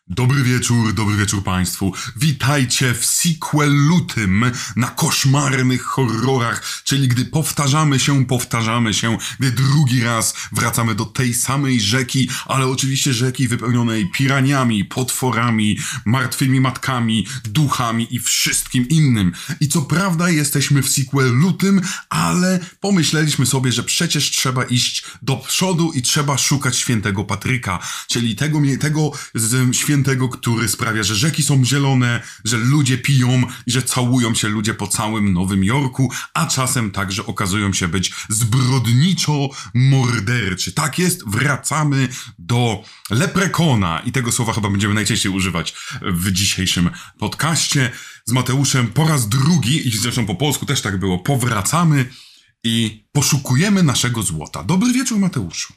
Dobry wieczór Państwu. Witajcie w sequelutym na koszmarnych horrorach, czyli gdy powtarzamy się, gdy drugi raz wracamy do tej samej rzeki, ale oczywiście rzeki wypełnionej piraniami, potworami, martwymi matkami, duchami i wszystkim innym. I co prawda jesteśmy w sequelutym, ale pomyśleliśmy sobie, że przecież trzeba iść do przodu i trzeba szukać świętego Patryka, czyli tego świętego, który sprawia, że rzeki są zielone, że ludzie piją i że całują się ludzie po całym Nowym Jorku, a czasem także okazują się być zbrodniczo morderczy. Tak jest, wracamy do Leprekona i tego słowa chyba będziemy najczęściej używać w dzisiejszym podcaście z Mateuszem po raz drugi, i zresztą po polsku też tak było, powracamy i poszukujemy naszego złota. Dobry wieczór, Mateuszu.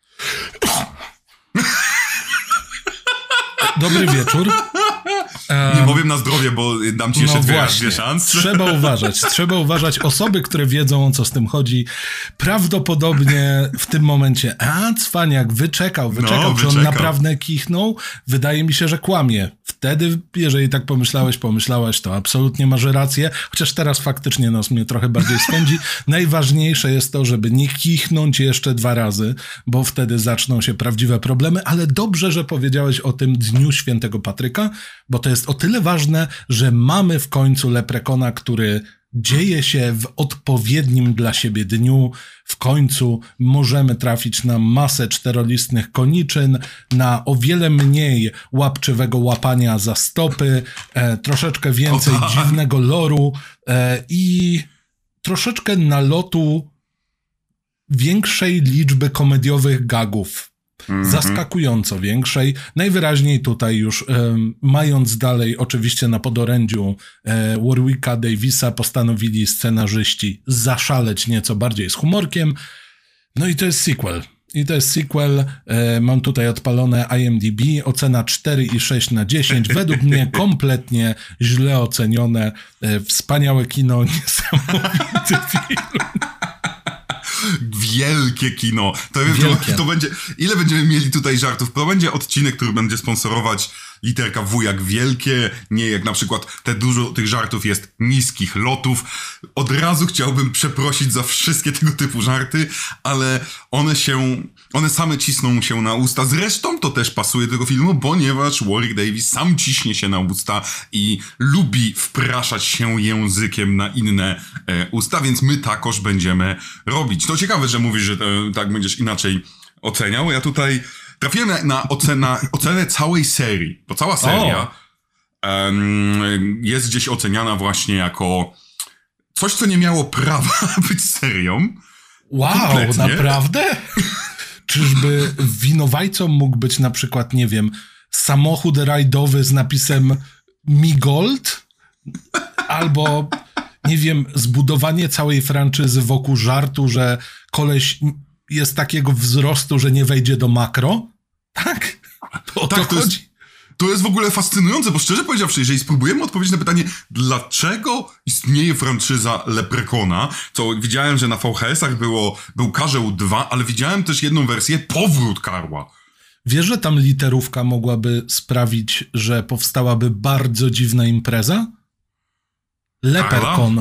Dobry wieczór. Nie powiem na zdrowie, bo dam ci jeszcze dwie szanse. Trzeba uważać. Osoby, które wiedzą, o co z tym chodzi, prawdopodobnie w tym momencie, cwaniak, wyczekał, czy on naprawdę kichnął? Wydaje mi się, że kłamie. Wtedy, jeżeli tak pomyślałaś, to absolutnie masz rację, chociaż teraz faktycznie nas mnie trochę bardziej spędzi. Najważniejsze jest to, żeby nie kichnąć jeszcze 2 razy, bo wtedy zaczną się prawdziwe problemy, ale dobrze, że powiedziałeś o tym Dniu Świętego Patryka, bo to jest o tyle ważne, że mamy w końcu Leprekona, który dzieje się w odpowiednim dla siebie dniu. W końcu możemy trafić na masę czterolistnych koniczyn, na o wiele mniej łapczywego łapania za stopy, troszeczkę więcej dziwnego loru i troszeczkę nalotu większej liczby komediowych gagów. Zaskakująco większej. Najwyraźniej tutaj już mając dalej oczywiście na podorędziu Warwicka Davisa, postanowili scenarzyści zaszaleć nieco bardziej z humorkiem. No i to jest sequel. Mam tutaj odpalone IMDb, ocena 4,6 na 10. Według mnie kompletnie źle ocenione. Wspaniałe kino, niesamowity film. Wielkie kino. To będzie... Ile będziemy mieli tutaj żartów? To będzie odcinek, który będzie sponsorować literka W jak wielkie, nie jak na przykład dużo tych żartów jest niskich lotów. Od razu chciałbym przeprosić za wszystkie tego typu żarty, ale one same cisną się na usta. Zresztą to też pasuje do tego filmu, ponieważ Warwick Davis sam ciśnie się na usta i lubi wpraszać się językiem na inne usta, więc my takoż będziemy robić. To ciekawe, że mówisz, że tak będziesz inaczej oceniał. Ja tutaj trafiłem na ocenę całej serii, bo cała seria jest gdzieś oceniana właśnie jako coś, co nie miało prawa być serią. Wow, kompletnie. Naprawdę? Czyżby winowajcą mógł być na przykład, nie wiem, samochód rajdowy z napisem Mi Gold? Albo, nie wiem, zbudowanie całej franczyzy wokół żartu, że koleś jest takiego wzrostu, że nie wejdzie do makro? Tak? O to chodzi. To jest w ogóle fascynujące, bo szczerze powiedziawszy, jeżeli spróbujemy odpowiedzieć na pytanie, dlaczego istnieje franczyza Leprekona, to widziałem, że na VHS-ach był Karzeł 2, ale widziałem też jedną wersję, Powrót Karła. Wiesz, że tam literówka mogłaby sprawić, że powstałaby bardzo dziwna impreza? Leperkon.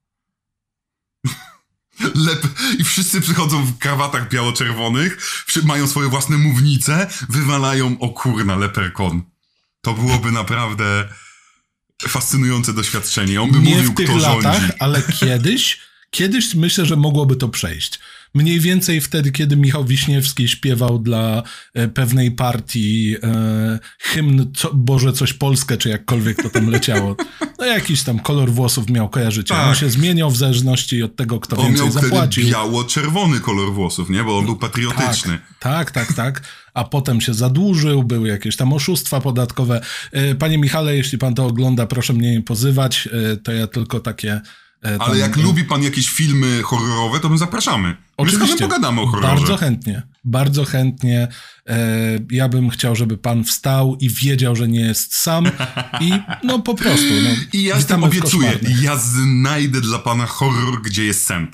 I wszyscy przychodzą w krawatach biało-czerwonych, mają swoje własne mównice, wywalają, o kurna, Leperkon. To byłoby naprawdę fascynujące doświadczenie. On by nie mówił, w tych kto latach, rządzi. Ale kiedyś myślę, że mogłoby to przejść. Mniej więcej wtedy, kiedy Michał Wiśniewski śpiewał dla pewnej partii hymn Boże coś Polskę, czy jakkolwiek to tam leciało. No jakiś tam kolor włosów miał, kojarzycie. Tak. On się zmieniał w zależności od tego, kto więcej zapłacił. On miał wtedy biało-czerwony kolor włosów, nie? Bo on był patriotyczny. Tak. A potem się zadłużył, były jakieś tam oszustwa podatkowe. Panie Michale, jeśli pan to ogląda, proszę mnie nie pozywać. To ja tylko takie... Ale jak lubi pan jakieś filmy horrorowe, to my zapraszamy. Oczywiście. My pogadamy o horrorze. Bardzo chętnie. Ja bym chciał, żeby pan wstał i wiedział, że nie jest sam. I no po prostu. I ja z tym obiecuję. Ja znajdę dla pana horror, gdzie jest sęp.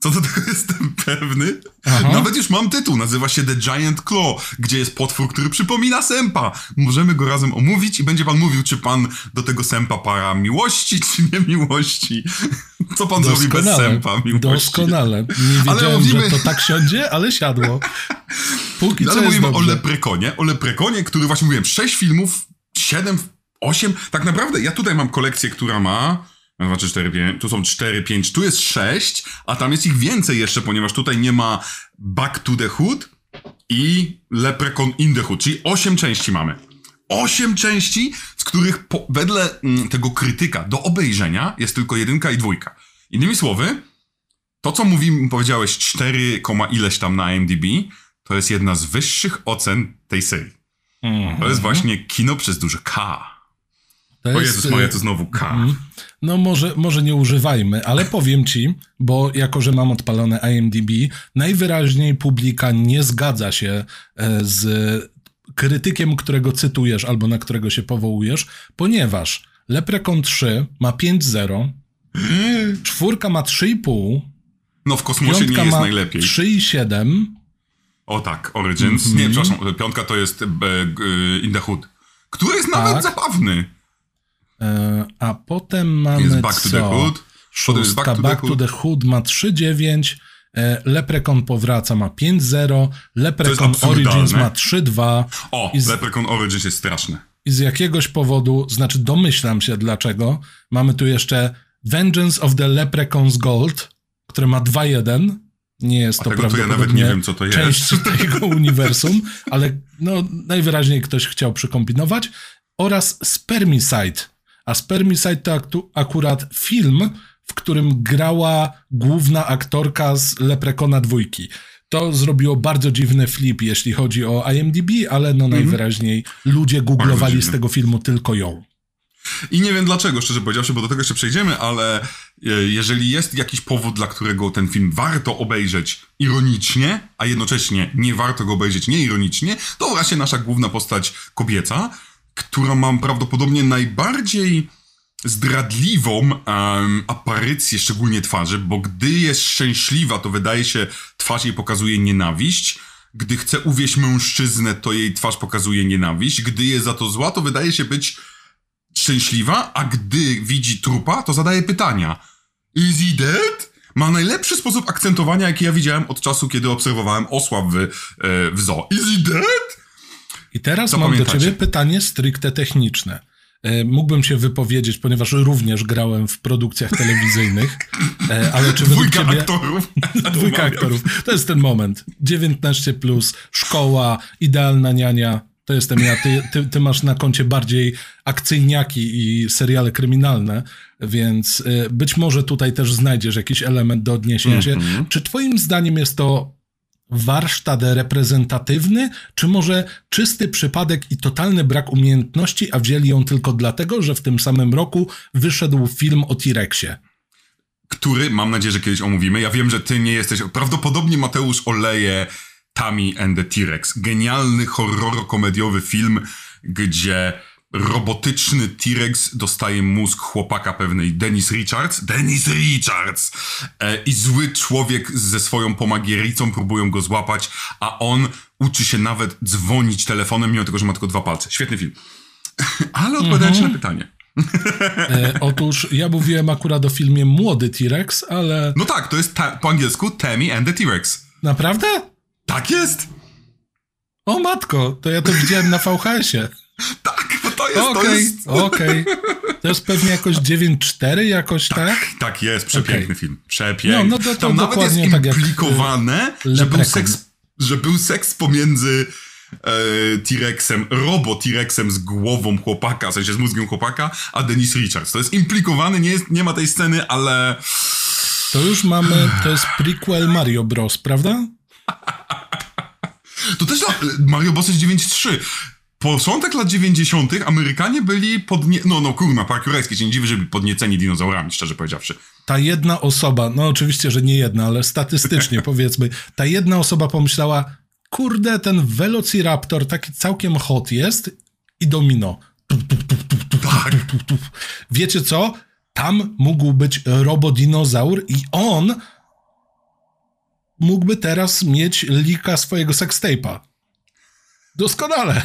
Co do tego jestem pewny. Aha. Nawet już mam tytuł, nazywa się The Giant Claw, gdzie jest potwór, który przypomina sępa. Możemy go razem omówić i będzie pan mówił, czy pan do tego sępa para miłości, czy nie miłości. Co pan zrobi bez sępa miłości? Doskonale. Nie wiedziałem, że to tak siądzie, ale siadło. Póki co ale jest mówimy dobrze. O Leprekonie, który właśnie mówiłem, 6 filmów, 7, 8. Tak naprawdę ja tutaj mam kolekcję, która ma... 2, 3, 4, 5, tu są 4, 5, tu jest 6, a tam jest ich więcej jeszcze, ponieważ tutaj nie ma Back to the Hood i Leprechaun in the Hood, czyli 8 części mamy. 8 części, z których wedle tego krytyka do obejrzenia jest tylko 1 i 2. Innymi słowy, to co powiedziałeś 4, ileś tam na IMDb, to jest jedna z wyższych ocen tej serii. To jest właśnie kino przez duże K. O Jezus Maria, to znowu K. No może nie używajmy, ale powiem ci, bo jako, że mam odpalone IMDb, najwyraźniej publika nie zgadza się z krytykiem, którego cytujesz albo na którego się powołujesz, ponieważ Leprechaun 3 ma 5,0, 4 ma 3,5, no w kosmosie nie jest najlepiej. 3,7. O tak, Origins. Nie, przepraszam, 5 to jest In the Hood, który jest nawet zabawny. A potem mamy jest Back to the Hood. Szóstka Back to the Hood ma 3,9, Leprechaun powraca ma 5,0, Leprechaun Origins ma 3,2. O, Leprechaun Origins jest straszny. I z jakiegoś powodu, znaczy domyślam się dlaczego, mamy tu jeszcze Vengeance of the Leprechaun's Gold, które ma 2,1. Nie jest to prawdopodobnie ja nawet nie wiem, co to jest. Część tego uniwersum, ale no, najwyraźniej ktoś chciał przykombinować. Oraz Spermicide. A Spermicide to akurat film, w którym grała główna aktorka z Leprechauna 2. To zrobiło bardzo dziwny flip, jeśli chodzi o IMDb, ale no najwyraźniej ludzie googlowali z tego filmu tylko ją. I nie wiem dlaczego, szczerze powiedziawszy, bo do tego jeszcze przejdziemy, ale jeżeli jest jakiś powód, dla którego ten film warto obejrzeć ironicznie, a jednocześnie nie warto go obejrzeć nieironicznie, to właśnie nasza główna postać kobieca, która ma prawdopodobnie najbardziej zdradliwą aparycję, szczególnie twarzy, bo gdy jest szczęśliwa, to wydaje się, twarz jej pokazuje nienawiść. Gdy chce uwieść mężczyznę, to jej twarz pokazuje nienawiść. Gdy jest za to zła, to wydaje się być szczęśliwa, a gdy widzi trupa, to zadaje pytania. Is he dead? Ma najlepszy sposób akcentowania, jaki ja widziałem od czasu, kiedy obserwowałem osła w zoo. Is he dead? I teraz mam do ciebie pytanie stricte techniczne. Mógłbym się wypowiedzieć, ponieważ również grałem w produkcjach telewizyjnych, ale czy według ciebie... aktorów. Dwójka aktorów. To jest ten moment. 19+, szkoła, idealna niania. To jestem ja. Ty masz na koncie bardziej akcyjniaki i seriale kryminalne, więc być może tutaj też znajdziesz jakiś element do odniesienia się. Czy twoim zdaniem jest to warsztat reprezentatywny, czy może czysty przypadek i totalny brak umiejętności, a wzięli ją tylko dlatego, że w tym samym roku wyszedł film o T-Rexie? Który, mam nadzieję, że kiedyś omówimy. Ja wiem, że ty nie jesteś... Prawdopodobnie Mateusz oleje Tammy and the T-Rex. Genialny, horror-komediowy film, gdzie robotyczny T-Rex dostaje mózg chłopaka pewnej Dennis Richards, i zły człowiek ze swoją pomagiericą próbują go złapać, a on uczy się nawet dzwonić telefonem, mimo tego, że ma tylko 2 palce. Świetny film. Ale odpowiadając na pytanie. Otóż ja mówiłem akurat o filmie Młody T-Rex, ale... No tak, to jest po angielsku Tammy and the T-Rex. Naprawdę? Tak jest! O matko, to ja to widziałem na VHS-ie. Tak, bo to jest... Okej. To jest pewnie jakoś 9.4 jakoś, tak? Tak jest, przepiękny film. Przepiękny. No, to tam nawet jest implikowane, tak że był seks pomiędzy T-Rexem, Robo-T-Rexem z głową chłopaka, w sensie z mózgiem chłopaka, a Dennis Richards. To jest implikowane, nie ma tej sceny, ale... To już mamy, to jest prequel Mario Bros, prawda? To też Mario Bros jest 9.3. Początek lat 90. Amerykanie byli Park Jurajski się nie dziwi, że byli podnieceni dinozaurami, szczerze powiedziawszy. Ta jedna osoba, no oczywiście, że nie jedna, ale statystycznie powiedzmy, ta jedna osoba pomyślała, kurde, ten Velociraptor taki całkiem hot jest i domino. Tak. Wiecie co? Tam mógł być robodinozaur i on mógłby teraz mieć leaka swojego sextape'a. Doskonale.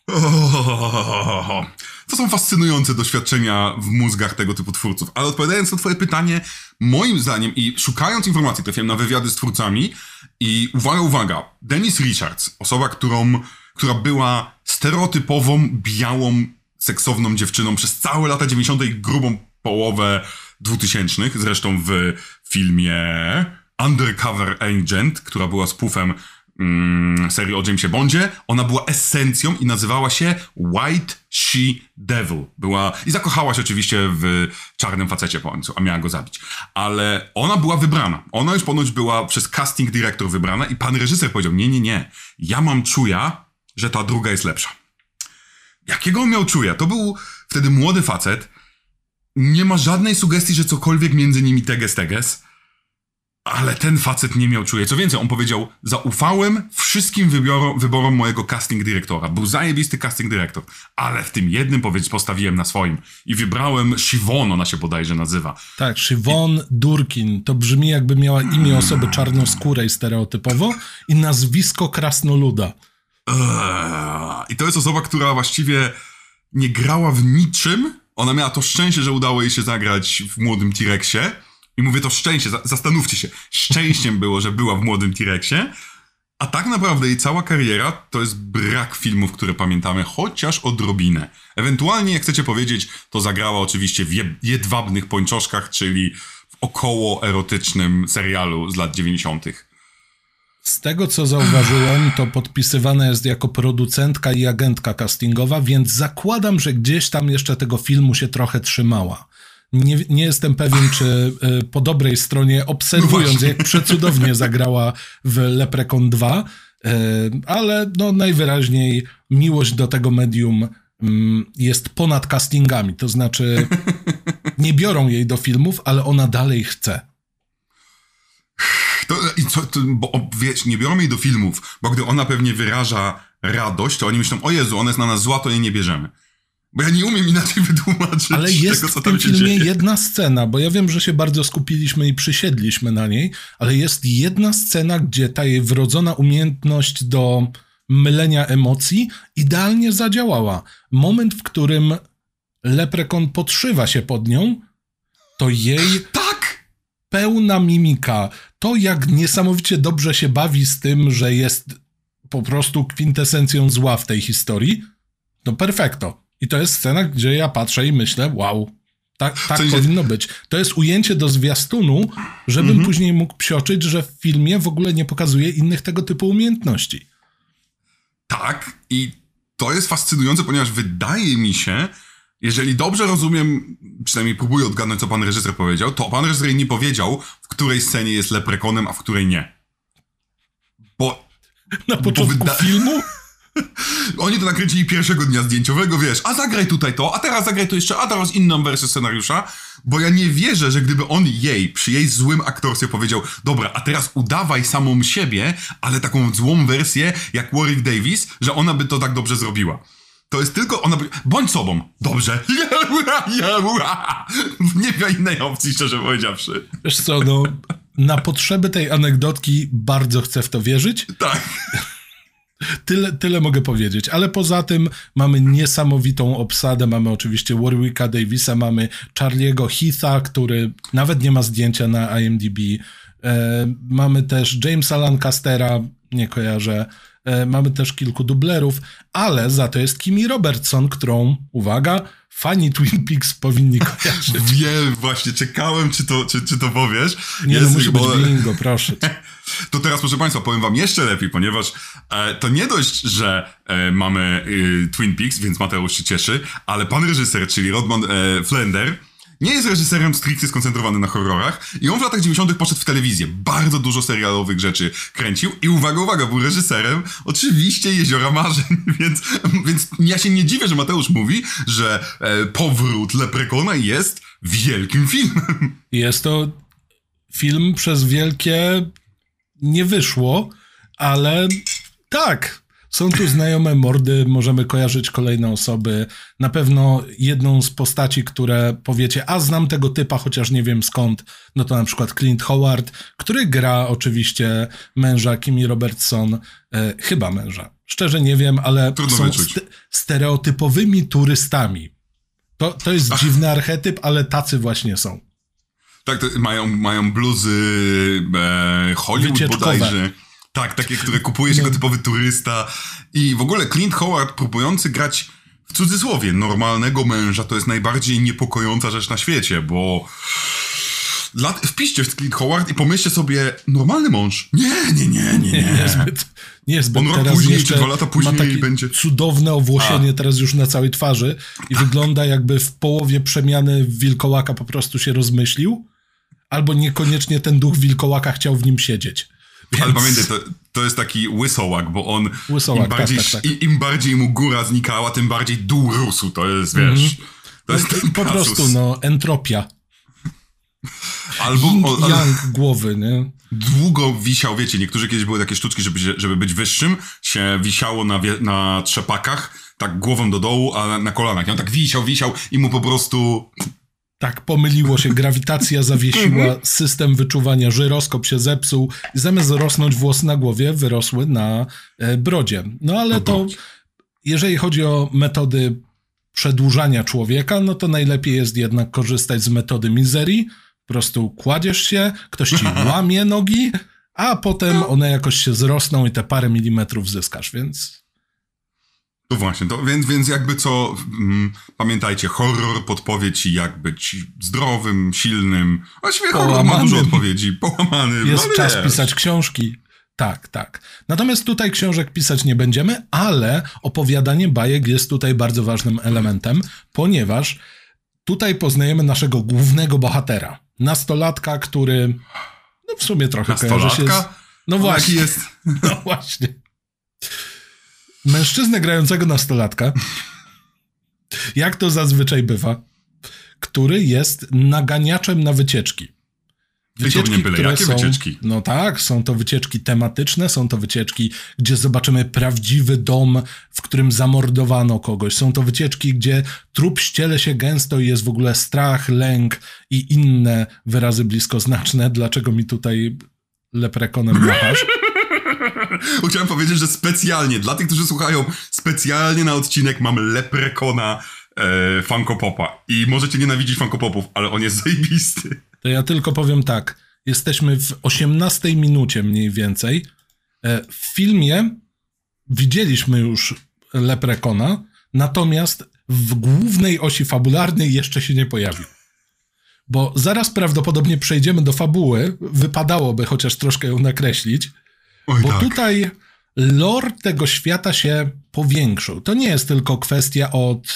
To są fascynujące doświadczenia w mózgach tego typu twórców. Ale odpowiadając na twoje pytanie, moim zdaniem i szukając informacji, trafiłem na wywiady z twórcami i uwaga, Denise Richards, osoba, która była stereotypową, białą, seksowną dziewczyną przez całe lata 90. i grubą połowę 2000. Zresztą w filmie Undercover Agent, która była spoofem serii o Jamesie Bondzie, ona była esencją i nazywała się White She Devil. I zakochała się oczywiście w czarnym facecie po końcu, a miała go zabić. Ale ona była wybrana. Ona już ponoć była przez casting dyrektor wybrana i pan reżyser powiedział, nie, ja mam czuja, że ta druga jest lepsza. Jakiego on miał czuja? To był wtedy młody facet. Nie ma żadnej sugestii, że cokolwiek między nimi teges. Ale ten facet nie miał czuja. Co więcej, on powiedział, zaufałem wszystkim wyborom mojego casting dyrektora. Był zajebisty casting dyrektor. Ale w tym jednym, postawiłem na swoim. I wybrałem Siobhan, ona się bodajże nazywa. Tak, Siobhan Durkin. To brzmi, jakby miała imię osoby czarnoskórej stereotypowo i nazwisko krasnoluda. I to jest osoba, która właściwie nie grała w niczym. Ona miała to szczęście, że udało jej się zagrać w Młodym T-Rexie. I mówię to szczęście, zastanówcie się. Szczęściem było, że była w Młodym T-Rexie. A tak naprawdę jej cała kariera to jest brak filmów, które pamiętamy, chociaż odrobinę. Ewentualnie, jak chcecie powiedzieć, to zagrała oczywiście w Jedwabnych Pończoszkach, czyli w około erotycznym serialu z lat 90. Z tego, co zauważyłem, to podpisywana jest jako producentka i agentka castingowa, więc zakładam, że gdzieś tam jeszcze tego filmu się trochę trzymała. Nie jestem pewien, czy po dobrej stronie, obserwując, jak przecudownie zagrała w Leprechaun 2, ale no najwyraźniej miłość do tego medium jest ponad castingami. To znaczy, nie biorą jej do filmów, ale ona dalej chce. Bo wiesz, nie biorą jej do filmów, bo gdy ona pewnie wyraża radość, to oni myślą, o Jezu, ona jest na nas zła, to jej nie bierzemy. Bo ja nie umiem inaczej wytłumaczyć ale jest tego, co w tym tam się filmie dzieje. jedna scena, bo ja wiem, że się bardzo skupiliśmy i przysiedliśmy na niej, ale jest jedna scena, gdzie ta jej wrodzona umiejętność do mylenia emocji idealnie zadziałała. Moment, w którym Leprechaun podszywa się pod nią, to jej Tak! pełna mimika. To, jak niesamowicie dobrze się bawi z tym, że jest po prostu kwintesencją zła w tej historii, to perfekto. I to jest scena, gdzie ja patrzę i myślę, wow, tak powinno być. To jest ujęcie do zwiastunu, żebym później mógł psioczyć, że w filmie w ogóle nie pokazuje innych tego typu umiejętności. Tak, i to jest fascynujące, ponieważ wydaje mi się, jeżeli dobrze rozumiem, przynajmniej próbuję odgadnąć, co pan reżyser powiedział, to pan reżyser nie powiedział, w której scenie jest Leprechaunem, a w której nie. Na początku filmu? Oni to nakręcili pierwszego dnia zdjęciowego, wiesz, a zagraj tutaj to, a teraz zagraj to jeszcze, a teraz inną wersję scenariusza, bo ja nie wierzę, że gdyby on przy jej złym aktorstwie powiedział, dobra, a teraz udawaj samą siebie, ale taką złą wersję jak Warwick Davis, że ona by to tak dobrze zrobiła. To jest tylko, bądź sobą, dobrze. Nie ma innej opcji, szczerze powiedziawszy. Wiesz co, na potrzeby tej anegdotki bardzo chcę w to wierzyć. Tak. Tyle mogę powiedzieć, ale poza tym mamy niesamowitą obsadę, mamy oczywiście Warwicka Davisa, mamy Charlie'ego Heatha, który nawet nie ma zdjęcia na IMDb, mamy też Jamesa Lancastera, nie kojarzę, mamy też kilku dublerów, ale za to jest Kimi Robertson, którą, uwaga, fani Twin Peaks powinni kojarzyć. Wiem, właśnie, czekałem, czy to powiesz. Nie, musi być bingo, proszę. To teraz, proszę państwa, powiem wam jeszcze lepiej, ponieważ to nie dość, że mamy Twin Peaks, więc Mateusz się cieszy, ale pan reżyser, czyli Rodman Flender, nie jest reżyserem stricte skoncentrowany na horrorach i on w latach 90. poszedł w telewizję. Bardzo dużo serialowych rzeczy kręcił i uwaga, był reżyserem oczywiście Jeziora Marzeń, więc ja się nie dziwię, że Mateusz mówi, że powrót Leprechauna jest wielkim filmem. Jest to film przez wielkie nie wyszło, ale tak, Są tu znajome mordy, możemy kojarzyć kolejne osoby. Na pewno jedną z postaci, które powiecie, a znam tego typa, chociaż nie wiem skąd, no to na przykład Clint Howard, który gra oczywiście męża Kimi Robertson, chyba męża. Szczerze nie wiem, ale trudno są stereotypowymi turystami. To jest dziwny archetyp, ale tacy właśnie są. Tak, mają bluzy Hollywood bodajże. Tak, takie, które kupuje się jako typowy turysta. I w ogóle Clint Howard próbujący grać w cudzysłowie normalnego męża to jest najbardziej niepokojąca rzecz na świecie, bo wpiszcie w Clint Howard i pomyślcie sobie, normalny mąż. Niezbyt. On rok teraz później, czy 2 lata później ma takie będzie cudowne owłosienie teraz już na całej twarzy i wygląda jakby w połowie przemiany w wilkołaka po prostu się rozmyślił, albo niekoniecznie ten duch wilkołaka chciał w nim siedzieć. Więc... Ale pamiętaj, to jest taki łysołak, bo on tak. Im bardziej mu góra znikała, tym bardziej dół rósł. To jest, wiesz... To jest ten po prostu, entropia. Albo yang głowy, nie? Długo wisiał, wiecie, niektórzy kiedyś były takie sztuczki, żeby być wyższym, się wisiało na trzepakach, tak głową do dołu, a na kolanach. I on tak wisiał i mu po prostu... Tak, pomyliło się, grawitacja zawiesiła, system wyczuwania, żyroskop się zepsuł i zamiast rosnąć włosy na głowie, wyrosły na brodzie. No ale to, jeżeli chodzi o metody przedłużania człowieka, no to najlepiej jest jednak korzystać z metody mizerii. Po prostu kładziesz się, ktoś ci łamie nogi, a potem one jakoś się zrosną i te parę milimetrów zyskasz, więc... No właśnie, więc jakby co, pamiętajcie, horror podpowie ci, jak być zdrowym, silnym. Właściwie horror ma dużo odpowiedzi. Połamany. Jest czas pisać książki. Tak. Natomiast tutaj książek pisać nie będziemy, ale opowiadanie bajek jest tutaj bardzo ważnym elementem, ponieważ tutaj poznajemy naszego głównego bohatera. Nastolatka, który no w sumie trochę kojarzy się z... No właśnie. Jest. No właśnie. Mężczyznę grającego nastolatka, jak to zazwyczaj bywa, który jest naganiaczem na wycieczki. Wycieczki, jakie wycieczki? No tak, są to wycieczki tematyczne, są to wycieczki, gdzie zobaczymy prawdziwy dom, w którym zamordowano kogoś. Są to wycieczki, gdzie trup ściele się gęsto i jest w ogóle strach, lęk i inne wyrazy bliskoznaczne. Dlaczego mi tutaj leprekonem machasz? Chciałem powiedzieć, że specjalnie, dla tych, którzy słuchają, specjalnie na odcinek mam leprekona Funko Popa. I możecie nienawidzić Funko Popów, ale on jest zajebisty. To ja tylko powiem tak. Jesteśmy w 18 minucie mniej więcej. W filmie widzieliśmy już leprekona, natomiast w głównej osi fabularnej jeszcze się nie pojawił. Bo zaraz prawdopodobnie przejdziemy do fabuły. Wypadałoby chociaż troszkę ją nakreślić. Bo tutaj lore tego świata się powiększył. To nie jest tylko kwestia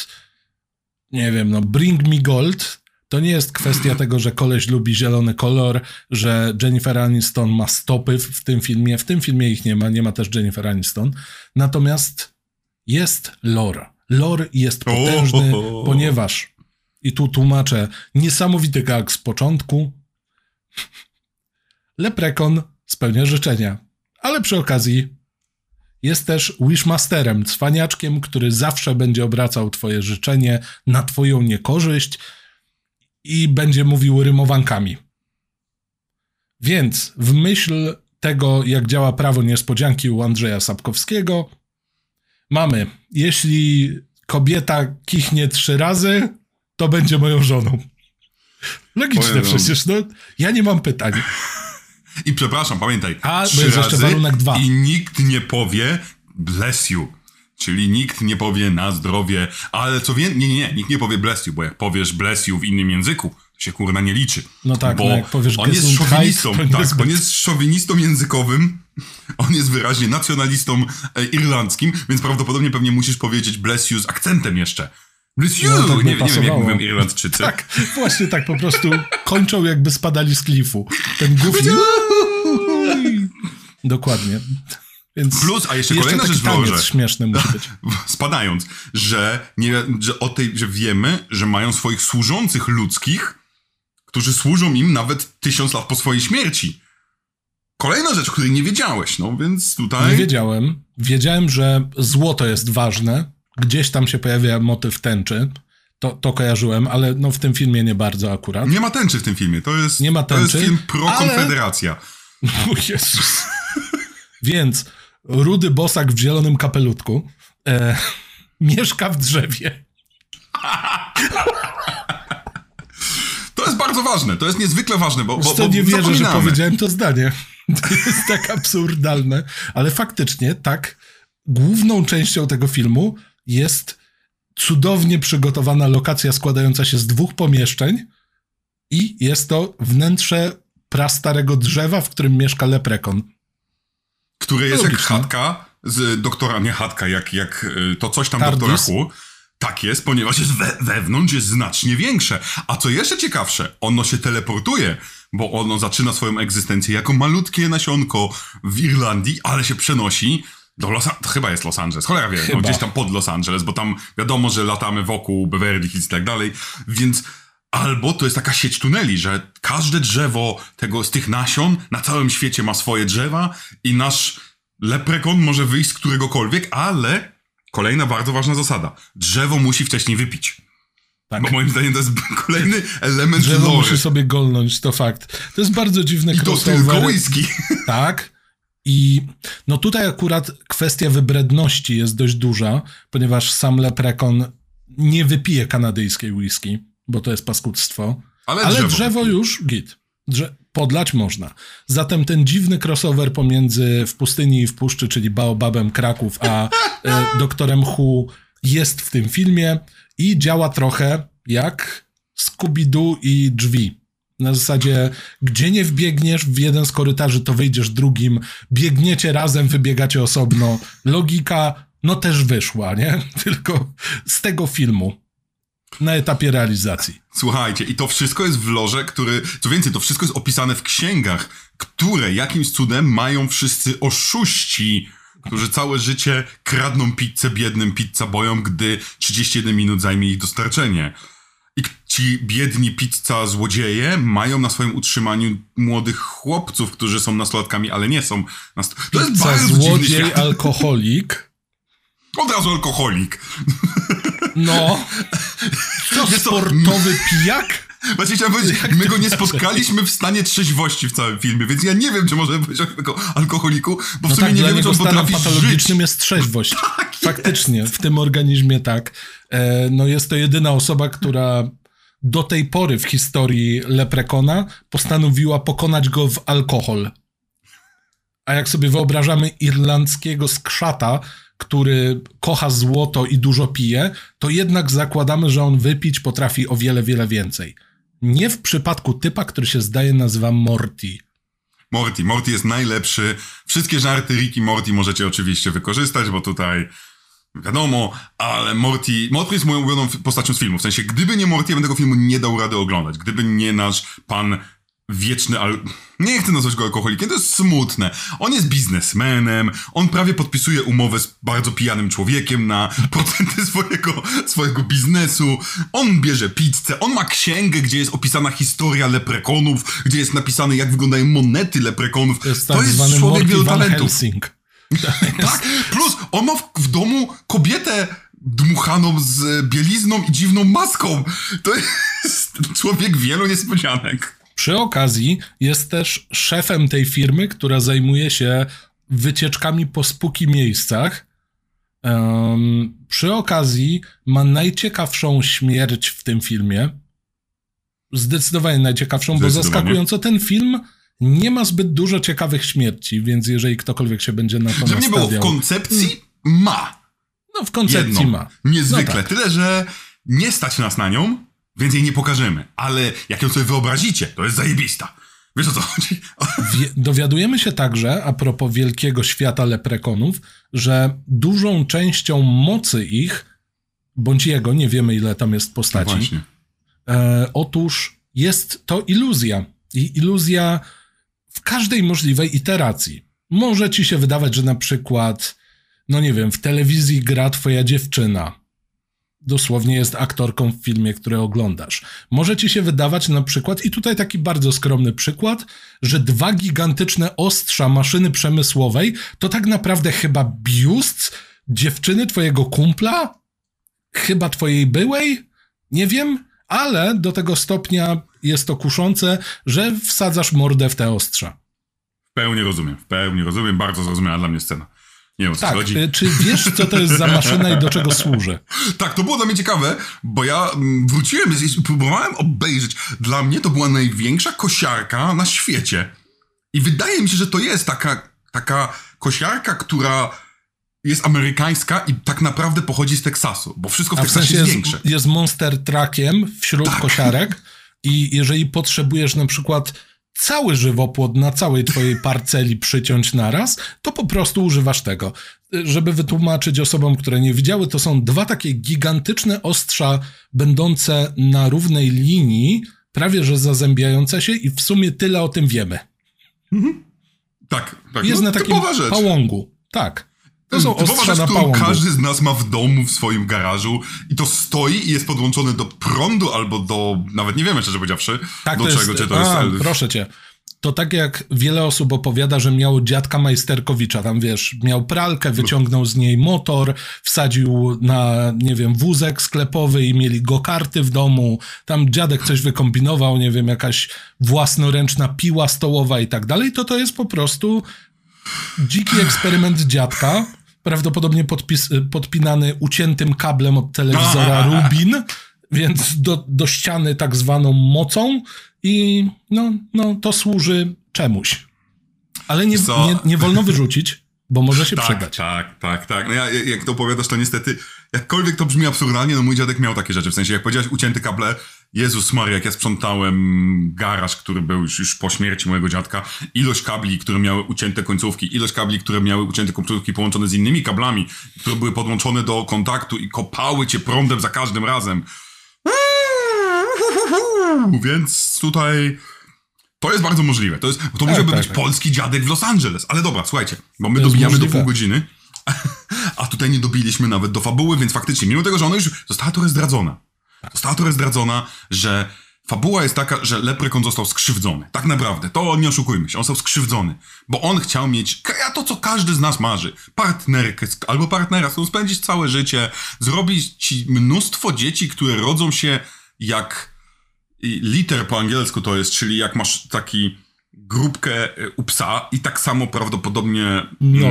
Bring Me Gold. To nie jest kwestia tego, że koleś lubi zielony kolor, że Jennifer Aniston ma stopy w tym filmie. W tym filmie ich nie ma też Jennifer Aniston. Natomiast jest lore. Lore jest potężny, ponieważ, i tu tłumaczę, niesamowity gag z początku. Leprekon spełnia życzenia. Ale przy okazji jest też wishmasterem, cwaniaczkiem, który zawsze będzie obracał twoje życzenie na twoją niekorzyść i będzie mówił rymowankami. Więc w myśl tego, jak działa prawo niespodzianki u Andrzeja Sapkowskiego, mamy, jeśli kobieta kichnie 3 razy, to będzie moją żoną. Logiczne przecież, no. Ja nie mam pytań. I przepraszam, pamiętaj, 3 razy jeszcze warunek 2. I nikt nie powie bless you. Czyli nikt nie powie na zdrowie, ale co więcej, nikt nie powie bless you, bo jak powiesz bless you w innym języku, to się kurna nie liczy. No tak, bo jak powiesz on jest szowinistą, on jest szowinistą językowym, on jest wyraźnie nacjonalistą irlandzkim, więc prawdopodobnie pewnie musisz powiedzieć bless you z akcentem jeszcze. Bless you! No, tak nie wiem, jak mówią Irlandczycy. Tak, właśnie tak po prostu kończą jakby spadali z klifu. Ten goofy... Dokładnie. Więc plus, a jeszcze kolejna rzecz w lore, śmieszny musi być. Spadając, że wiemy, że mają swoich służących ludzkich, którzy służą im nawet 1000 lat po swojej śmierci. Kolejna rzecz, której nie wiedziałeś, no więc tutaj... Nie wiedziałem. Wiedziałem, że złoto jest ważne. Gdzieś tam się pojawia motyw tęczy. To kojarzyłem, ale no w tym filmie nie bardzo akurat. Nie ma tęczy w tym filmie. Nie ma tęczy, to jest film pro-konfederacja. O Jezus. Więc rudy bosak w zielonym kapelutku mieszka w drzewie. To jest bardzo ważne, to jest niezwykle ważne, bo nie wierzę, zapominamy. że powiedziałem to zdanie. To jest tak absurdalne, ale faktycznie tak, główną częścią tego filmu jest cudownie przygotowana lokacja składająca się z 2 pomieszczeń i jest to wnętrze prastarego drzewa, w którym mieszka leprekon. Które jest jak chatka z doktora, nie chatka, jak to coś tam TARDIS. doktora Who. Tak jest, ponieważ jest wewnątrz jest znacznie większe. A co jeszcze ciekawsze, ono się teleportuje, bo ono zaczyna swoją egzystencję jako malutkie nasionko w Irlandii, ale się przenosi do to chyba jest Los Angeles, cholera wie, no, gdzieś tam pod Los Angeles, bo tam wiadomo, że latamy wokół Beverly Hills i tak dalej, więc albo to jest taka sieć tuneli, że każde drzewo z tych nasion na całym świecie ma swoje drzewa i nasz leprekon może wyjść z któregokolwiek, ale kolejna bardzo ważna zasada. Drzewo musi wcześniej wypić. Tak. Bo moim zdaniem to jest kolejny element drzewo lore. musi sobie golnąć, to fakt. To jest bardzo dziwne crossover. I to tylko whisky. Tak. I no tutaj akurat kwestia wybredności jest dość duża, ponieważ sam leprekon nie wypije kanadyjskiej whisky, bo to jest paskudztwo. Ale drzewo już git. Podlać można. Zatem ten dziwny crossover pomiędzy W pustyni i w puszczy, czyli Baobabem Kraków, a doktorem Who jest w tym filmie i działa trochę jak Scooby-Doo i drzwi. Na zasadzie, gdzie nie wbiegniesz w jeden z korytarzy, to wyjdziesz drugim, biegniecie razem, wybiegacie osobno. Logika, no też wyszła, nie? Tylko z tego filmu. Na etapie realizacji. Słuchajcie, i to wszystko jest w lorze, co więcej, to wszystko jest opisane w księgach, które jakimś cudem mają wszyscy oszuści, którzy całe życie kradną pizzę biednym pizzabojom, gdy 31 minut zajmie ich dostarczenie. I ci biedni pizza złodzieje mają na swoim utrzymaniu młodych chłopców, którzy są nastolatkami, ale nie są To jest bardzo złodziej, alkoholik. Od razu alkoholik. No. Co, sportowy pijak? Właśnie chciałem powiedzieć, my go nie spotkaliśmy w stanie trzeźwości w całym filmie, więc ja nie wiem, czy możemy powiedzieć o alkoholiku, bo w sumie nie wiemy, czy on potrafi patologicznym żyć. jest trzeźwość. Tak Faktycznie, jest. w tym organizmie tak. No jest to jedyna osoba, która do tej pory w historii leprekona postanowiła pokonać go w alkohol. A jak sobie wyobrażamy irlandzkiego skrzata, który kocha złoto i dużo pije, to jednak zakładamy, że on wypić potrafi o wiele, wiele więcej. Nie w przypadku typa, który się zdaje nazywa Morty. Morty jest najlepszy. Wszystkie żarty Ricky Morty możecie oczywiście wykorzystać, bo tutaj wiadomo, ale Morty jest moją ulubioną postacią z filmu. W sensie, gdyby nie Morty, ja bym tego filmu nie dał rady oglądać. Gdyby nie nasz pan wieczny, nie chcę nazwać go alkoholikiem, to jest smutne. On jest biznesmenem, on prawie podpisuje umowę z bardzo pijanym człowiekiem na procenty swojego biznesu, on bierze pizzę, on ma księgę, gdzie jest opisana historia leprekonów, gdzie jest napisane, jak wyglądają monety leprekonów. To jest człowiek wielu talentów. Tak, plus on ma w domu kobietę dmuchaną z bielizną i dziwną maską. To jest człowiek wielu niespodzianek. Przy okazji jest też szefem tej firmy, która zajmuje się wycieczkami po spooky miejscach. Przy okazji ma najciekawszą śmierć w tym filmie. Zdecydowanie najciekawszą, bo zaskakująco ten film nie ma zbyt dużo ciekawych śmierci, więc jeżeli ktokolwiek się będzie na to nastawiał... Żeby nie było, w koncepcji ma. No w koncepcji jedną. ma. Niezwykle. No tak. Tyle, że nie stać nas na nią, więc jej nie pokażemy. Ale jak ją sobie wyobrazicie, to jest zajebista. Wiesz, o co chodzi? Dowiadujemy się także, a propos wielkiego świata leprekonów, że dużą częścią mocy ich, bądź jego, nie wiemy ile tam jest postaci, Właśnie. Otóż jest to iluzja. I iluzja w każdej możliwej iteracji. Może ci się wydawać, że na przykład, no nie wiem, w telewizji gra twoja dziewczyna. dosłownie jest aktorką w filmie, który oglądasz. Może ci się wydawać na przykład, i tutaj taki bardzo skromny przykład, że 2 gigantyczne ostrza maszyny przemysłowej to tak naprawdę chyba biust dziewczyny twojego kumpla? Chyba twojej byłej? Nie wiem, ale do tego stopnia jest to kuszące, że wsadzasz mordę w te ostrza. W pełni rozumiem, bardzo zrozumiała dla mnie scena. Nie wiem, o co chodzi. Czy wiesz, co to jest za maszyna i do czego służy? Tak, to było dla mnie ciekawe, bo ja wróciłem i próbowałem obejrzeć. Dla mnie to była największa kosiarka na świecie. I wydaje mi się, że to jest taka kosiarka, która jest amerykańska i tak naprawdę pochodzi z Teksasu, bo wszystko w Teksasie jest większe. Jest monster truckiem wśród kosiarek i jeżeli potrzebujesz na przykład cały żywopłot na całej twojej parceli przyciąć naraz, to po prostu używasz tego. Żeby wytłumaczyć osobom, które nie widziały, to są 2 takie gigantyczne ostrza będące na równej linii, prawie że zazębiające się i w sumie tyle o tym wiemy. Tak. Jest na takim pałągu. Tak. To są ostrza na pałągu. Każdy z nas ma w domu, w swoim garażu i to stoi i jest podłączone do prądu albo do, nawet nie wiemy szczerze powiedziawszy, tak, do czego cię to jest. Proszę cię. To tak jak wiele osób opowiada, że miał dziadka Majsterkowicza, tam wiesz, miał pralkę, wyciągnął z niej motor, wsadził na, nie wiem, wózek sklepowy i mieli go-karty w domu, tam dziadek coś wykombinował, nie wiem, jakaś własnoręczna piła stołowa i tak dalej, to jest po prostu dziki eksperyment dziadka, prawdopodobnie podpinany uciętym kablem od telewizora Rubin, więc do ściany tak zwaną mocą i no to służy czemuś. Ale nie wolno wyrzucić, bo może się przydać. Tak. No jak to opowiadasz, to niestety, jakkolwiek to brzmi absurdalnie, no mój dziadek miał takie rzeczy, w sensie jak powiedziałeś ucięty kable, Jezus Maria, jak ja sprzątałem garaż, który był już po śmierci mojego dziadka, ilość kabli, które miały ucięte końcówki, ilość kabli, które miały ucięte końcówki połączone z innymi kablami, które były podłączone do kontaktu i kopały cię prądem za każdym razem. Więc tutaj to jest bardzo możliwe. To musiałby być polski dziadek w Los Angeles. Ale dobra, słuchajcie, bo my dobijamy do pół godziny, a tutaj nie dobiliśmy nawet do fabuły, więc faktycznie, mimo tego, że ona już została trochę zdradzona, że fabuła jest taka, że Leprekon został skrzywdzony. Tak naprawdę, to nie oszukujmy się, on został skrzywdzony, bo on chciał mieć to, co każdy z nas marzy. Partnerkę albo partnera, z którą spędzić całe życie, zrobić ci mnóstwo dzieci, które rodzą się jak liter po angielsku to jest, czyli jak masz taki grupkę u psa i tak samo prawdopodobnie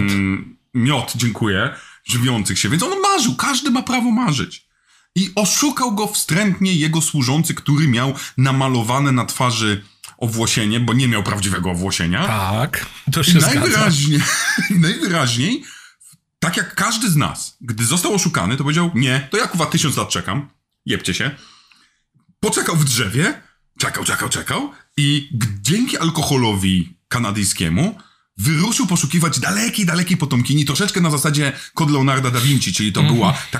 miot, dziękuję, żywiących się. Więc on marzył, każdy ma prawo marzyć. I oszukał go wstrętnie jego służący, który miał namalowane na twarzy owłosienie, bo nie miał prawdziwego owłosienia. Tak, to się zgadza. Najwyraźniej, tak jak każdy z nas, gdy został oszukany, to powiedział, nie, to ja kuwa 1000 lat czekam, jebcie się. Poczekał w drzewie, czekał i dzięki alkoholowi kanadyjskiemu wyruszył poszukiwać dalekiej potomkini, troszeczkę na zasadzie Kod Leonarda da Vinci, czyli to była ta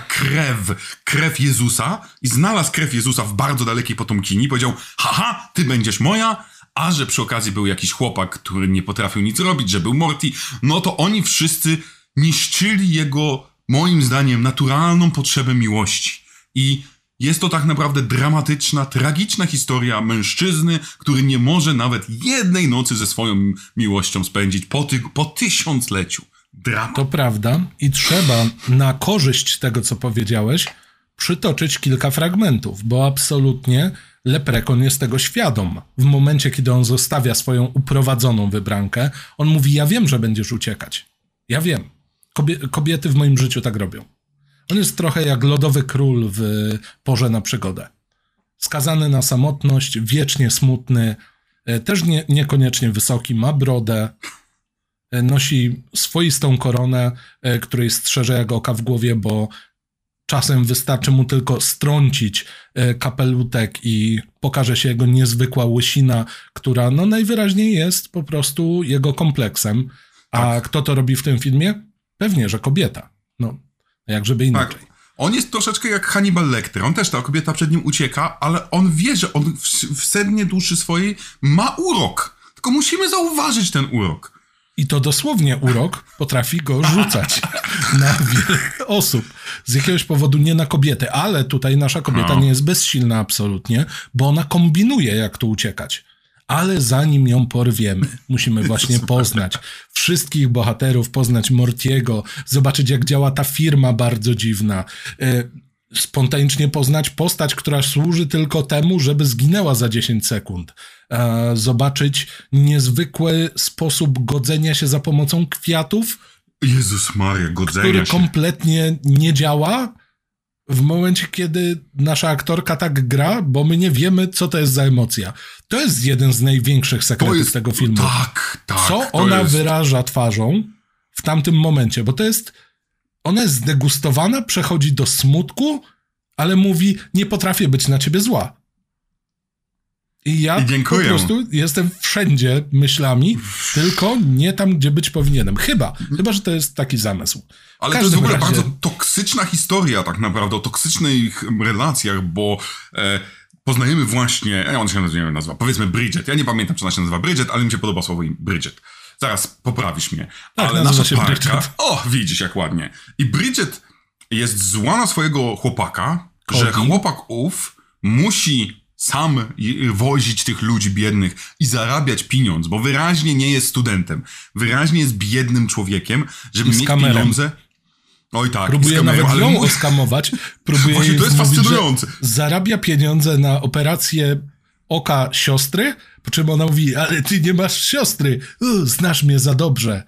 krew Jezusa i znalazł krew Jezusa w bardzo dalekiej potomkini i powiedział, haha, ty będziesz moja, a że przy okazji był jakiś chłopak, który nie potrafił nic robić, że był Morty, no to oni wszyscy niszczyli jego, moim zdaniem, naturalną potrzebę miłości. I jest to tak naprawdę dramatyczna, tragiczna historia mężczyzny, który nie może nawet jednej nocy ze swoją miłością spędzić po 1000-leciu. Dramat. To prawda i trzeba na korzyść tego, co powiedziałeś, przytoczyć kilka fragmentów, bo absolutnie Leprekon jest tego świadom. W momencie, kiedy on zostawia swoją uprowadzoną wybrankę, on mówi, ja wiem, że będziesz uciekać. Ja wiem. Kobiety w moim życiu tak robią. On jest trochę jak lodowy król w Porze na przygodę. Skazany na samotność, wiecznie smutny, też niekoniecznie wysoki, ma brodę, nosi swoistą koronę, której strzeże jak oka w głowie, bo czasem wystarczy mu tylko strącić kapelutek i pokaże się jego niezwykła łysina, która no najwyraźniej jest po prostu jego kompleksem. A tak. Kto to robi w tym filmie? Pewnie, że kobieta. No, jak żeby inaczej. Tak. On jest troszeczkę jak Hannibal Lecter. On też, ta kobieta przed nim ucieka, ale on wie, że on w sednie duszy swojej ma urok. Tylko musimy zauważyć ten urok. I to dosłownie urok potrafi go rzucać na wiele osób. Z jakiegoś powodu nie na kobiety, ale tutaj nasza kobieta nie jest bezsilna absolutnie, bo ona kombinuje, jak tu uciekać. Ale zanim ją porwiemy, musimy właśnie poznać wszystkich bohaterów, poznać Mortiego, zobaczyć, jak działa ta firma bardzo dziwna, spontanicznie poznać postać, która służy tylko temu, żeby zginęła za 10 sekund. Zobaczyć niezwykły sposób godzenia się za pomocą kwiatów. Jezus Maria, godzenia który się. Kompletnie nie działa w momencie, kiedy nasza aktorka tak gra, bo my nie wiemy, co to jest za emocja. To jest jeden z największych sekretów tego filmu. Tak. Co ona wyraża twarzą w tamtym momencie, bo ona jest zdegustowana, przechodzi do smutku, ale mówi, nie potrafię być na ciebie zła. I ja po prostu jestem wszędzie myślami, tylko nie tam, gdzie być powinienem. Chyba, że to jest taki zamysł. Ale to jest w ogóle bardzo toksyczna historia tak naprawdę, o toksycznych relacjach, bo poznajemy właśnie, on się nazywa, powiedzmy Bridget. Ja nie pamiętam, czy ona się nazywa Bridget, ale mi się podoba słowo Bridget. Zaraz poprawisz mnie. Tak, ale nasza parka... O, widzisz jak ładnie. I Bridget jest zła na swojego chłopaka, że chłopak ów musi sam wozić tych ludzi biednych i zarabiać pieniądz, bo wyraźnie nie jest studentem. Wyraźnie jest biednym człowiekiem, żeby mieć pieniądze. Oj tak, próbuje nawet ją oskamować. Próbuje właśnie to jest fascynujące. Zarabia pieniądze na operację oka siostry, po czym ona mówi, ale ty nie masz siostry. Znasz mnie za dobrze.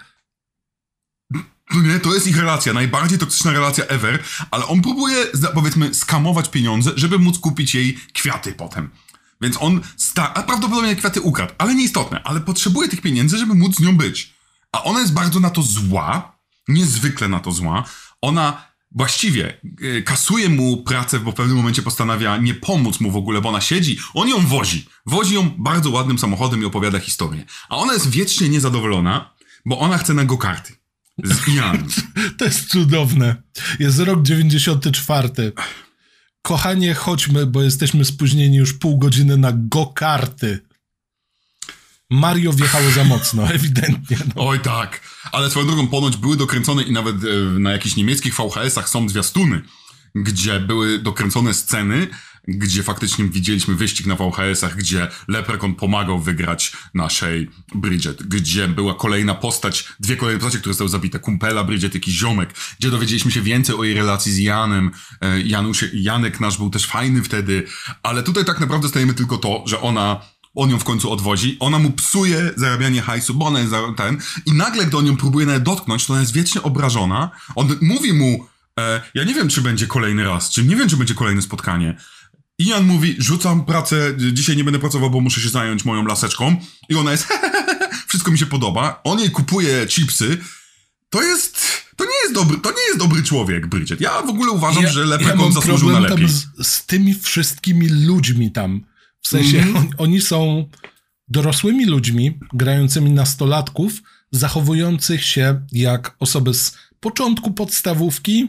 Nie, to jest ich relacja, najbardziej toksyczna relacja ever, ale on próbuje, powiedzmy, skamować pieniądze, żeby móc kupić jej kwiaty potem. Więc on a prawdopodobnie kwiaty ukradł, ale nieistotne, ale potrzebuje tych pieniędzy, żeby móc z nią być. A ona jest bardzo na to zła, niezwykle na to zła. Ona właściwie kasuje mu pracę, bo w pewnym momencie postanawia nie pomóc mu w ogóle, bo ona siedzi, on ją wozi. Wozi ją bardzo ładnym samochodem i opowiada historię. A ona jest wiecznie niezadowolona, bo ona chce na go-karty. Z Ian. To jest cudowne. Jest rok 94. Kochanie, chodźmy, bo jesteśmy spóźnieni już pół godziny na go-karty. Mario wjechało za mocno, ewidentnie. No. Oj tak, ale swoją drogą ponoć były dokręcone i nawet na jakichś niemieckich VHS-ach są zwiastuny, gdzie były dokręcone sceny, gdzie faktycznie widzieliśmy wyścig na VHS-ach, gdzie Leprechaun pomagał wygrać naszej Bridget, gdzie była kolejna postać, dwie kolejne postacie, które zostały zabite, kumpela Bridget, jakiś ziomek, gdzie dowiedzieliśmy się więcej o jej relacji z Janem, Janek nasz był też fajny wtedy, ale tutaj tak naprawdę stajemy tylko to, że on ją w końcu odwozi, ona mu psuje zarabianie hajsu, bo ona jest i nagle, gdy on ją próbuje nawet dotknąć, to ona jest wiecznie obrażona, on mówi mu, ja nie wiem, czy będzie kolejny raz, nie wiem, czy będzie kolejne spotkanie. Ian mówi, rzucam pracę, dzisiaj nie będę pracował, bo muszę się zająć moją laseczką. I ona jest, wszystko mi się podoba. On jej kupuje chipsy. To nie jest dobry człowiek, Bridget. Ja w ogóle uważam, że Leprechaun zasłużył na lepiej. Z tymi wszystkimi ludźmi tam. W sensie, oni są dorosłymi ludźmi, grającymi nastolatków, zachowujących się jak osoby z początku podstawówki,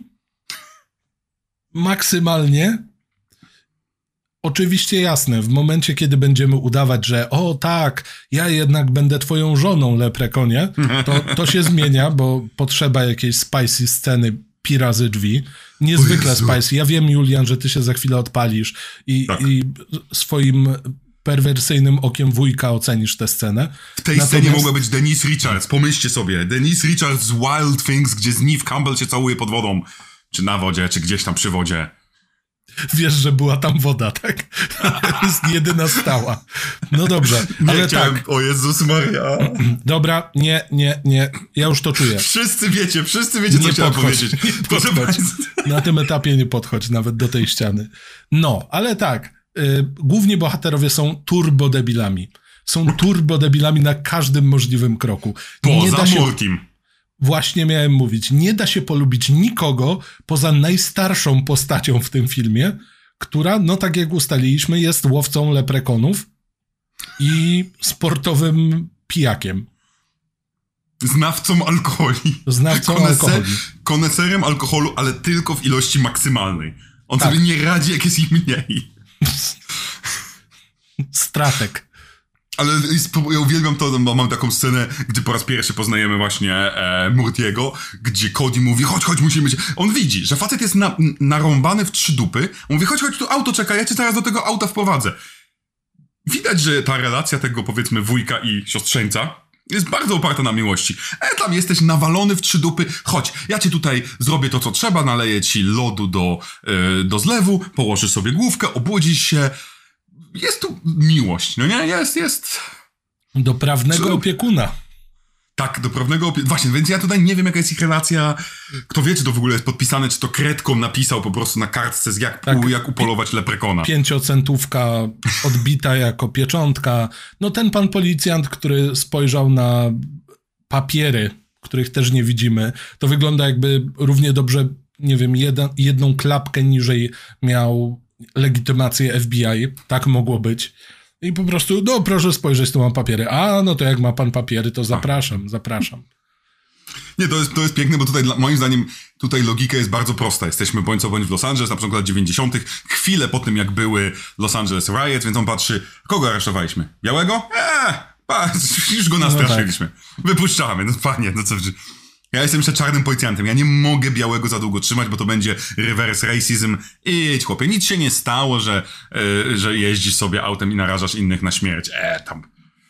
maksymalnie. Oczywiście jasne, w momencie, kiedy będziemy udawać, że o tak, ja jednak będę twoją żoną, Leprekonie, to się zmienia, bo potrzeba jakiejś spicy sceny pi razy drzwi. Niezwykle spicy. Ja wiem, Julian, że ty się za chwilę odpalisz i swoim perwersyjnym okiem wujka ocenisz tę scenę. W tej scenie mogła być Denise Richards. Pomyślcie sobie. Denise Richards z Wild Things, gdzie z Neve Campbell się całuje pod wodą. Czy na wodzie, czy gdzieś tam przy wodzie. Wiesz, że była tam woda, tak? To jest jedyna stała. No dobrze, ale tak. O Jezus Maria. Dobra, nie. Ja już to czuję. Wszyscy wiecie, co chciałem powiedzieć. Na tym etapie nie podchodź nawet do tej ściany. No, ale tak. Główni bohaterowie są turbodebilami. Są turbodebilami na każdym możliwym kroku. Poza Mortim. Właśnie miałem mówić, nie da się polubić nikogo poza najstarszą postacią w tym filmie, która, no tak jak ustaliliśmy, jest łowcą leprekonów i sportowym pijakiem. Znawcą alkoholi. Koneserem alkoholu, ale tylko w ilości maksymalnej. On sobie nie radzi, jak jest ich mniej. Stratek. Ale ja uwielbiam to, bo mam taką scenę, gdzie po raz pierwszy poznajemy właśnie Mortiego, gdzie Cody mówi, chodź, musimy... On widzi, że facet jest narąbany w 3 dupy. On mówi, chodź, tu auto czeka, ja cię zaraz do tego auta wprowadzę. Widać, że ta relacja tego, powiedzmy, wujka i siostrzeńca jest bardzo oparta na miłości. Tam jesteś nawalony w 3 dupy, chodź, ja ci tutaj zrobię to, co trzeba, naleję ci lodu do zlewu, położysz sobie główkę, obudzisz się. Jest tu miłość, no nie? Jest... Do prawnego opiekuna. Tak, do prawnego opiekuna. Właśnie, więc ja tutaj nie wiem, jaka jest ich relacja. Kto wie, czy to w ogóle jest podpisane, czy to kredką napisał po prostu na kartce, jak upolować leprekona. 5-centówka odbita jako pieczątka. No ten pan policjant, który spojrzał na papiery, których też nie widzimy, to wygląda jakby równie dobrze, nie wiem, jedną klapkę niżej miał legitymację FBI. Tak mogło być. I po prostu, no proszę spojrzeć, tu mam papiery. A, no to jak ma pan papiery, to zapraszam. Nie, to jest piękne, bo tutaj moim zdaniem tutaj logika jest bardzo prosta. Jesteśmy bądź co bądź w Los Angeles, na przykład lat 90. Chwilę po tym, jak były Los Angeles Riots, więc on patrzy, kogo aresztowaliśmy? Białego? Już go nastraszyliśmy. Tak. Wypuszczamy, no panie, no co... Ja jestem jeszcze czarnym policjantem, ja nie mogę białego za długo trzymać, bo to będzie reverse racism. Idź, chłopie, nic się nie stało, że jeździsz sobie autem i narażasz innych na śmierć. Tam.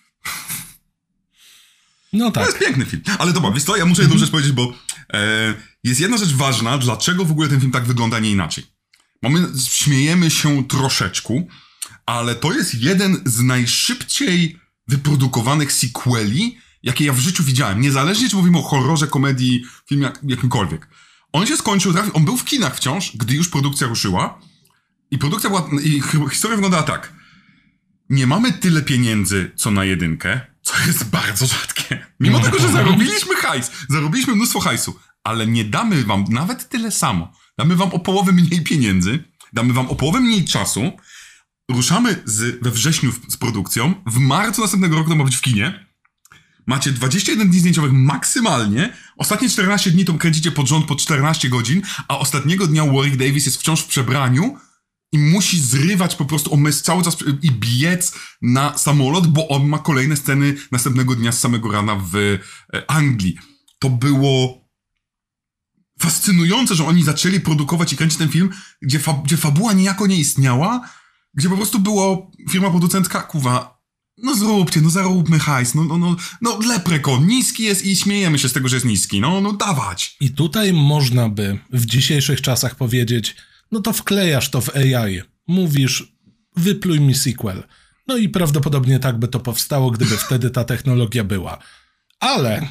No tak. To jest piękny film. Ale dobra, wiesz co, ja muszę jedną rzecz powiedzieć, bo jest jedna rzecz ważna, dlaczego w ogóle ten film tak wygląda, nie inaczej. Śmiejemy się troszeczkę, ale to jest jeden z najszybciej wyprodukowanych sequeli, jakie ja w życiu widziałem. Niezależnie, czy mówimy o horrorze, komedii, filmie jakimkolwiek. On się skończył, on był w kinach wciąż, gdy już produkcja ruszyła. I produkcja była, i historia wyglądała tak. Nie mamy tyle pieniędzy, co na jedynkę, co jest bardzo rzadkie. Mimo tego, że zarobiliśmy mnóstwo hajsu, ale nie damy wam nawet tyle samo. Damy wam o połowę mniej pieniędzy, damy wam o połowę mniej czasu. Ruszamy we wrześniu z produkcją. W marcu następnego roku to ma być w kinie. Macie 21 dni zdjęciowych maksymalnie. Ostatnie 14 dni to kręcicie pod rząd po 14 godzin, a ostatniego dnia Warwick Davis jest wciąż w przebraniu i musi zrywać po prostu cały czas i biec na samolot, bo on ma kolejne sceny następnego dnia z samego rana w Anglii. To było fascynujące, że oni zaczęli produkować i kręcić ten film, gdzie fabuła niejako nie istniała, gdzie po prostu było firma producencka, no zróbcie, no zaróbmy hajs, no leprekon, niski jest i śmiejemy się z tego, że jest niski, no dawać. I tutaj można by w dzisiejszych czasach powiedzieć, no to wklejasz to w AI, mówisz, wypluj mi sequel. No i prawdopodobnie tak by to powstało, gdyby wtedy ta technologia była. Ale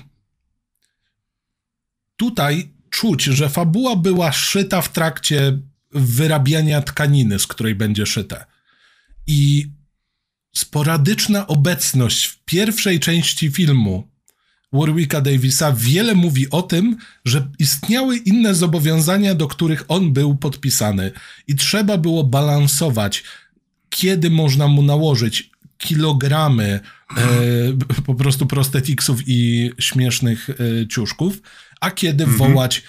tutaj czuć, że fabuła była szyta w trakcie wyrabiania tkaniny, z której będzie szyte. I sporadyczna obecność w pierwszej części filmu Warwicka Davisa wiele mówi o tym, że istniały inne zobowiązania, do których on był podpisany i trzeba było balansować, kiedy można mu nałożyć kilogramy po prostu prosteticsów i śmiesznych ciuszków, a kiedy wołać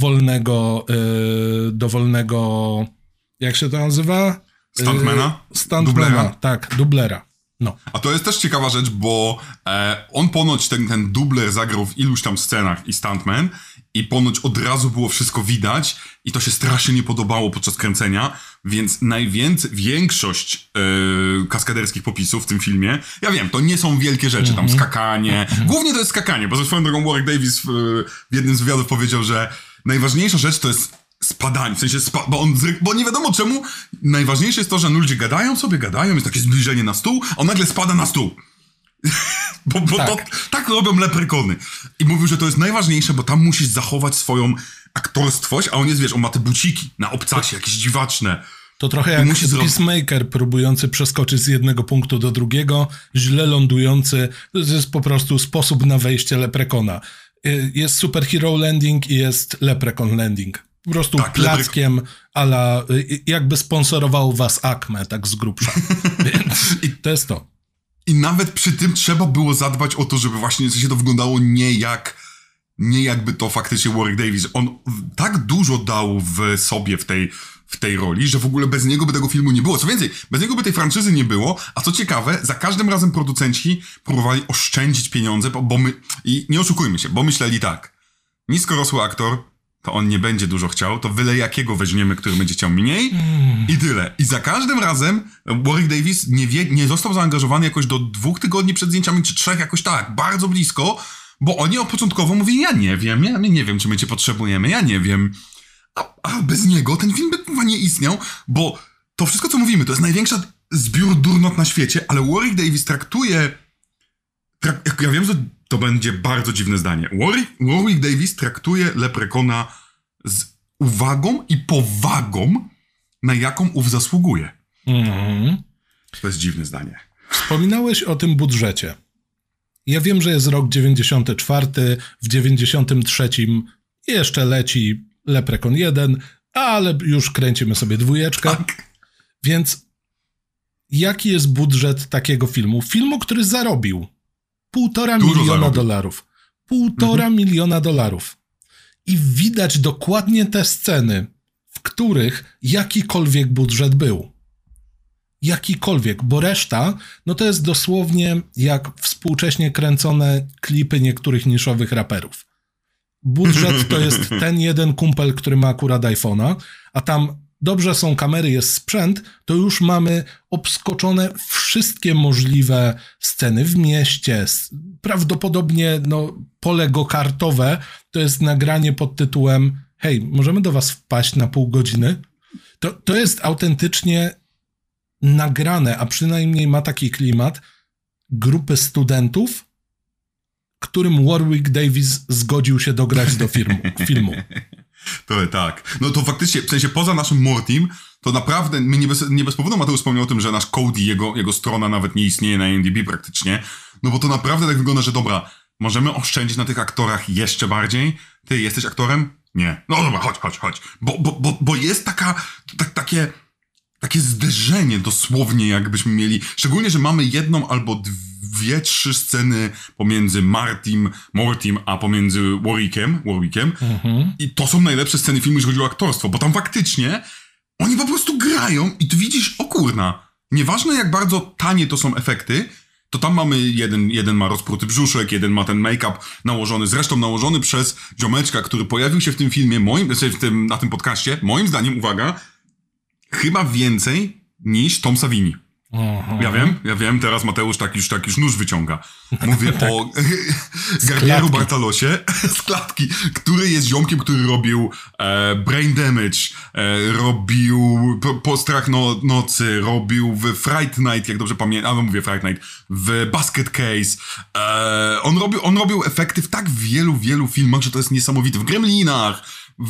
dowolnego, jak się to nazywa? Stuntmana? Tak, dublera. No. A to jest też ciekawa rzecz, bo on ponoć ten dubler zagrał w iluś tam scenach i stuntman i ponoć od razu było wszystko widać i to się strasznie nie podobało podczas kręcenia, więc większość kaskaderskich popisów w tym filmie, ja wiem, to nie są wielkie rzeczy, tam skakanie, głównie to jest skakanie, bo ze swoją drogą Warwick Davis w jednym z wywiadów powiedział, że najważniejsza rzecz to jest spadanie, w sensie bo nie wiadomo czemu, najważniejsze jest to, że ludzie gadają, jest takie zbliżenie na stół, a on nagle spada na stół. bo tak robią leprekony. I mówił, że to jest najważniejsze, bo tam musisz zachować swoją aktorstwość, a on jest, on ma te buciki na obcasie, jakieś dziwaczne. To trochę jak Peacemaker próbujący przeskoczyć z jednego punktu do drugiego, źle lądujący, to jest po prostu sposób na wejście leprekona. Jest superhero landing i jest leprekon landing. Po prostu plackiem ala jakby sponsorował was Acme, tak z grubsza. Więc to jest to. I nawet przy tym trzeba było zadbać o to, żeby właśnie się to wyglądało nie jakby to faktycznie Warwick Davis. On tak dużo dał w sobie w w tej roli, że w ogóle bez niego by tego filmu nie było. Co więcej, bez niego by tej franczyzy nie było, a co ciekawe, za każdym razem producenci próbowali oszczędzić pieniądze, bo my, i nie oszukujmy się, bo myśleli tak, niskorosły aktor, to on nie będzie dużo chciał, to byle jakiego weźmiemy, który będzie chciał mniej i tyle. I za każdym razem Warwick Davis nie został zaangażowany jakoś do 2 tygodni przed zdjęciami, czy 3, jakoś tak, bardzo blisko, bo oni początkowo mówili, ja nie wiem, czy my cię potrzebujemy, ja nie wiem. A bez niego ten film by chyba nie istniał, bo to wszystko, co mówimy, to jest największa zbiór durnot na świecie, ale Warwick Davis traktuje... Ja wiem, że to będzie bardzo dziwne zdanie. Warwick Davis traktuje Leprekona z uwagą i powagą, na jaką ów zasługuje. To jest dziwne zdanie. Wspominałeś o tym budżecie. Ja wiem, że jest rok 94, w 93 jeszcze leci Leprekon 1, ale już kręcimy sobie 2. Tak. Więc jaki jest budżet takiego filmu? Filmu, który zarobił $1,5 miliona. $1,5 miliona. I widać dokładnie te sceny, w których jakikolwiek budżet był. Jakikolwiek, bo reszta, no to jest dosłownie jak współcześnie kręcone klipy niektórych niszowych raperów. Budżet to jest ten jeden kumpel, który ma akurat iPhone'a, a tam dobrze są kamery, jest sprzęt, to już mamy obskoczone wszystkie możliwe sceny w mieście. Prawdopodobnie pole go-kartowe to jest nagranie pod tytułem hej, możemy do was wpaść na pół godziny? To jest autentycznie nagrane, a przynajmniej ma taki klimat grupy studentów, którym Warwick Davis zgodził się dograć do filmu. To tak. No to faktycznie, w sensie poza naszym Mortim, to naprawdę, my nie bez powodu Mateusz wspomniał o tym, że nasz Cody, jego strona nawet nie istnieje na IMDb praktycznie, no bo to naprawdę tak wygląda, że dobra, możemy oszczędzić na tych aktorach jeszcze bardziej. Ty jesteś aktorem? Nie. No dobra, chodź. Bo jest takie zderzenie dosłownie, jakbyśmy mieli, szczególnie, że mamy jedną albo 2, 3 sceny pomiędzy Mortim, a pomiędzy Warwickiem. I to są najlepsze sceny filmu, jeżeli chodzi o aktorstwo, bo tam faktycznie oni po prostu grają i ty widzisz, o kurna, nieważne jak bardzo tanie to są efekty, to tam mamy jeden ma rozpruty brzuszek, jeden ma ten make-up nałożony, zresztą nałożony przez ziomeczka, który pojawił się w tym filmie, na tym podcaście, moim zdaniem, uwaga, chyba więcej niż Tom Savini. Ja wiem, teraz Mateusz tak już nóż wyciąga. Mówię o Garnieru Bartalosie z klatki, który jest ziomkiem, który robił Brain Damage, robił Postrach nocy, robił w Fright Night, jak dobrze pamiętam, mówię Fright Night, w Basket Case. On robił efekty w tak wielu filmach, że to jest niesamowite. W Gremlinach,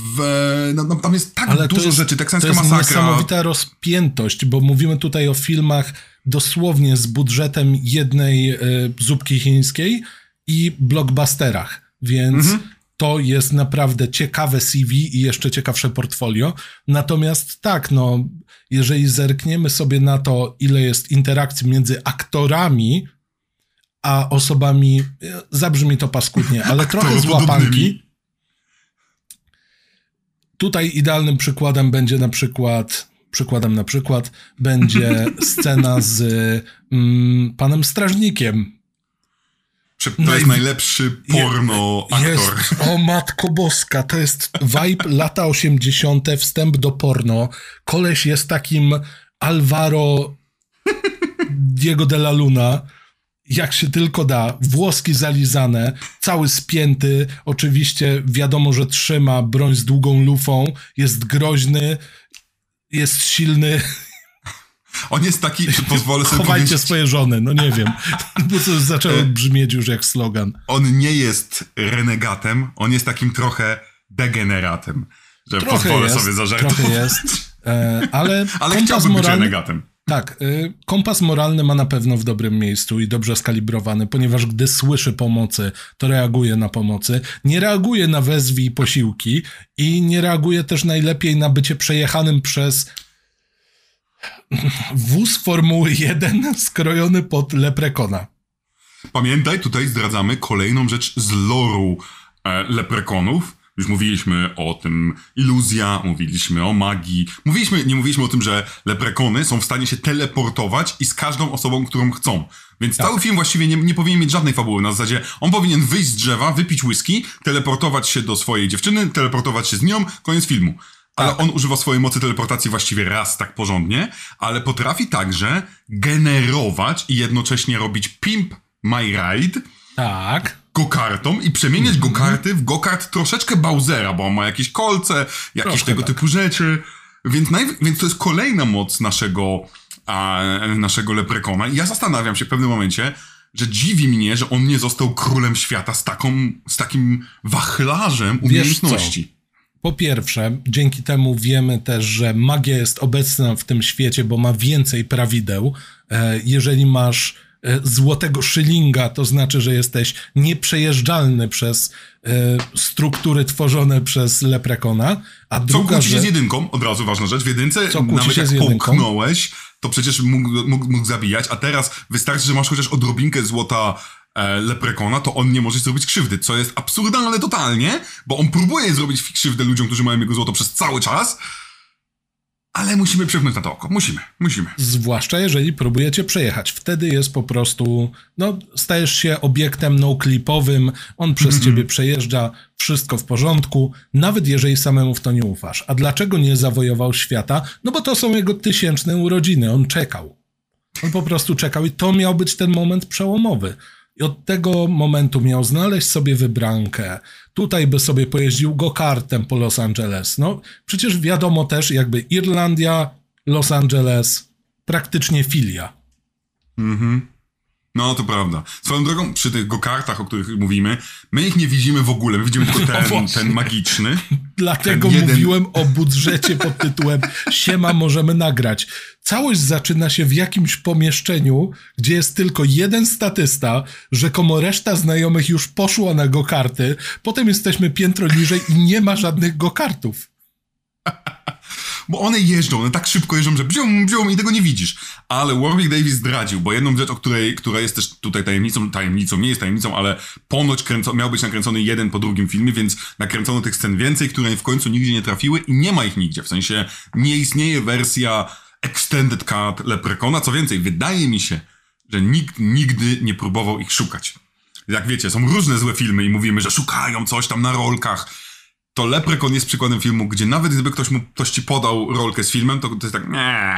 tam jest tak dużo rzeczy, teksańska masakra. To jest niesamowita rozpiętość, bo mówimy tutaj o filmach dosłownie z budżetem jednej zupki chińskiej i blockbusterach, więc to jest naprawdę ciekawe CV i jeszcze ciekawsze portfolio. Natomiast tak, jeżeli zerkniemy sobie na to, ile jest interakcji między aktorami a osobami, zabrzmi to paskudnie, ale trochę z łapanki. Tutaj idealnym przykładem będzie na przykład będzie scena z panem strażnikiem. To jest najlepszy porno aktor. O matko boska, to jest vibe lata 80., wstęp do porno. Koleś jest takim Alvaro Diego de la Luna, jak się tylko da, włoski zalizane, cały spięty, oczywiście wiadomo, że trzyma broń z długą lufą, jest groźny, jest silny. On jest taki, pozwolę sobie Chowajcie powiedzieć... swoje żony, nie wiem, bo to zaczęło brzmieć już jak slogan. On nie jest renegatem, on jest takim trochę degeneratem, że trochę pozwolę sobie zażartować. Trochę jest, ale chciałbym być renegatem. Tak, kompas moralny ma na pewno w dobrym miejscu i dobrze skalibrowany, ponieważ gdy słyszy pomocy, to reaguje na pomocy, nie reaguje na wezwij posiłki i nie reaguje też najlepiej na bycie przejechanym przez wóz Formuły 1 skrojony pod Leprekona. Pamiętaj, tutaj zdradzamy kolejną rzecz z loru Leprekonów, Już mówiliśmy o tym iluzja, mówiliśmy o magii. Nie mówiliśmy o tym, że leprekony są w stanie się teleportować i z każdą osobą, którą chcą. Więc cały film właściwie nie powinien mieć żadnej fabuły. Na zasadzie on powinien wyjść z drzewa, wypić whisky, teleportować się do swojej dziewczyny, teleportować się z nią, koniec filmu. Ale on używa swojej mocy teleportacji właściwie raz tak porządnie, ale potrafi także generować i jednocześnie robić Pimp My Ride go-kartom i przemieniać go-karty w go-kart troszeczkę Bowsera, bo on ma jakieś kolce, jakieś tego typu rzeczy. Więc to jest kolejna moc naszego leprekona. I ja zastanawiam się w pewnym momencie, że dziwi mnie, że on nie został królem świata z takim wachlarzem umiejętności. Po pierwsze, dzięki temu wiemy też, że magia jest obecna w tym świecie, bo ma więcej prawideł. Jeżeli masz złotego szylinga, to znaczy, że jesteś nieprzejeżdżalny przez struktury tworzone przez leprekona. A druga, co kłóci się z jedynką, od razu ważna rzecz. W jedynce nawet jak połknąłeś, to przecież mógł zabijać, a teraz wystarczy, że masz chociaż odrobinkę złota leprekona, to on nie może zrobić krzywdy, co jest absurdalne totalnie, bo on próbuje zrobić krzywdę ludziom, którzy mają jego złoto przez cały czas, ale musimy przepchnąć na to oko. Musimy. Zwłaszcza jeżeli próbujecie przejechać. Wtedy jest po prostu, stajesz się obiektem no-clipowym, on przez ciebie przejeżdża, wszystko w porządku, nawet jeżeli samemu w to nie ufasz. A dlaczego nie zawojował świata? No bo to są jego 1000 urodziny, on czekał. On po prostu czekał i to miał być ten moment przełomowy. I od tego momentu miał znaleźć sobie wybrankę. Tutaj by sobie pojeździł go-kartem po Los Angeles. Przecież wiadomo też, jakby Irlandia, Los Angeles, praktycznie filia. No, to prawda. Swoją drogą, przy tych go-kartach, o których mówimy, my ich nie widzimy w ogóle. My widzimy tylko ten magiczny. Dlatego mówiłem o budżecie pod tytułem Siema, możemy nagrać. Całość zaczyna się w jakimś pomieszczeniu, gdzie jest tylko jeden statysta, rzekomo reszta znajomych już poszła na go-karty, potem jesteśmy piętro niżej i nie ma żadnych go-kartów. Bo one tak szybko jeżdżą, że bzium i tego nie widzisz. Ale Warwick Davis zdradził, bo jedną rzecz, która jest też tutaj tajemnicą, nie jest tajemnicą, ale ponoć miał być nakręcony jeden po drugim filmie, więc nakręcono tych scen więcej, które w końcu nigdzie nie trafiły i nie ma ich nigdzie. W sensie nie istnieje wersja Extended Cut Leprekona. Co więcej, wydaje mi się, że nikt nigdy nie próbował ich szukać. Jak wiecie, są różne złe filmy i mówimy, że szukają coś tam na rolkach. To Leprekon jest przykładem filmu, gdzie nawet gdyby ktoś ci podał rolkę z filmem, to jest tak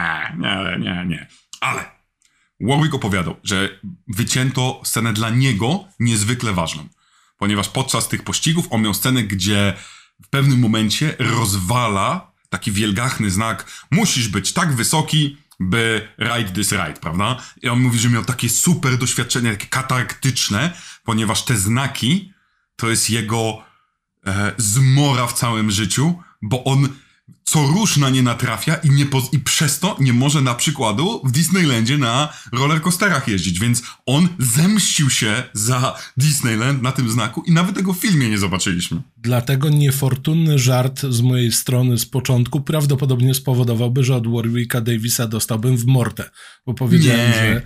nie. Ale Warwick opowiadał, że wycięto scenę dla niego niezwykle ważną. Ponieważ podczas tych pościgów on miał scenę, gdzie w pewnym momencie rozwala taki wielgachny znak: musisz być tak wysoki, by ride this ride, prawda? I on mówi, że miał takie super doświadczenie, takie katarktyczne, ponieważ te znaki to jest jego zmora w całym życiu, bo on co rusz na nie natrafia i przez to nie może na przykładu w Disneylandzie na rollercoasterach jeździć, więc on zemścił się za Disneyland na tym znaku i nawet tego w filmie nie zobaczyliśmy. Dlatego niefortunny żart z mojej strony z początku prawdopodobnie spowodowałby, że od Warwicka Davisa dostałbym w mordę, bo powiedziałem, że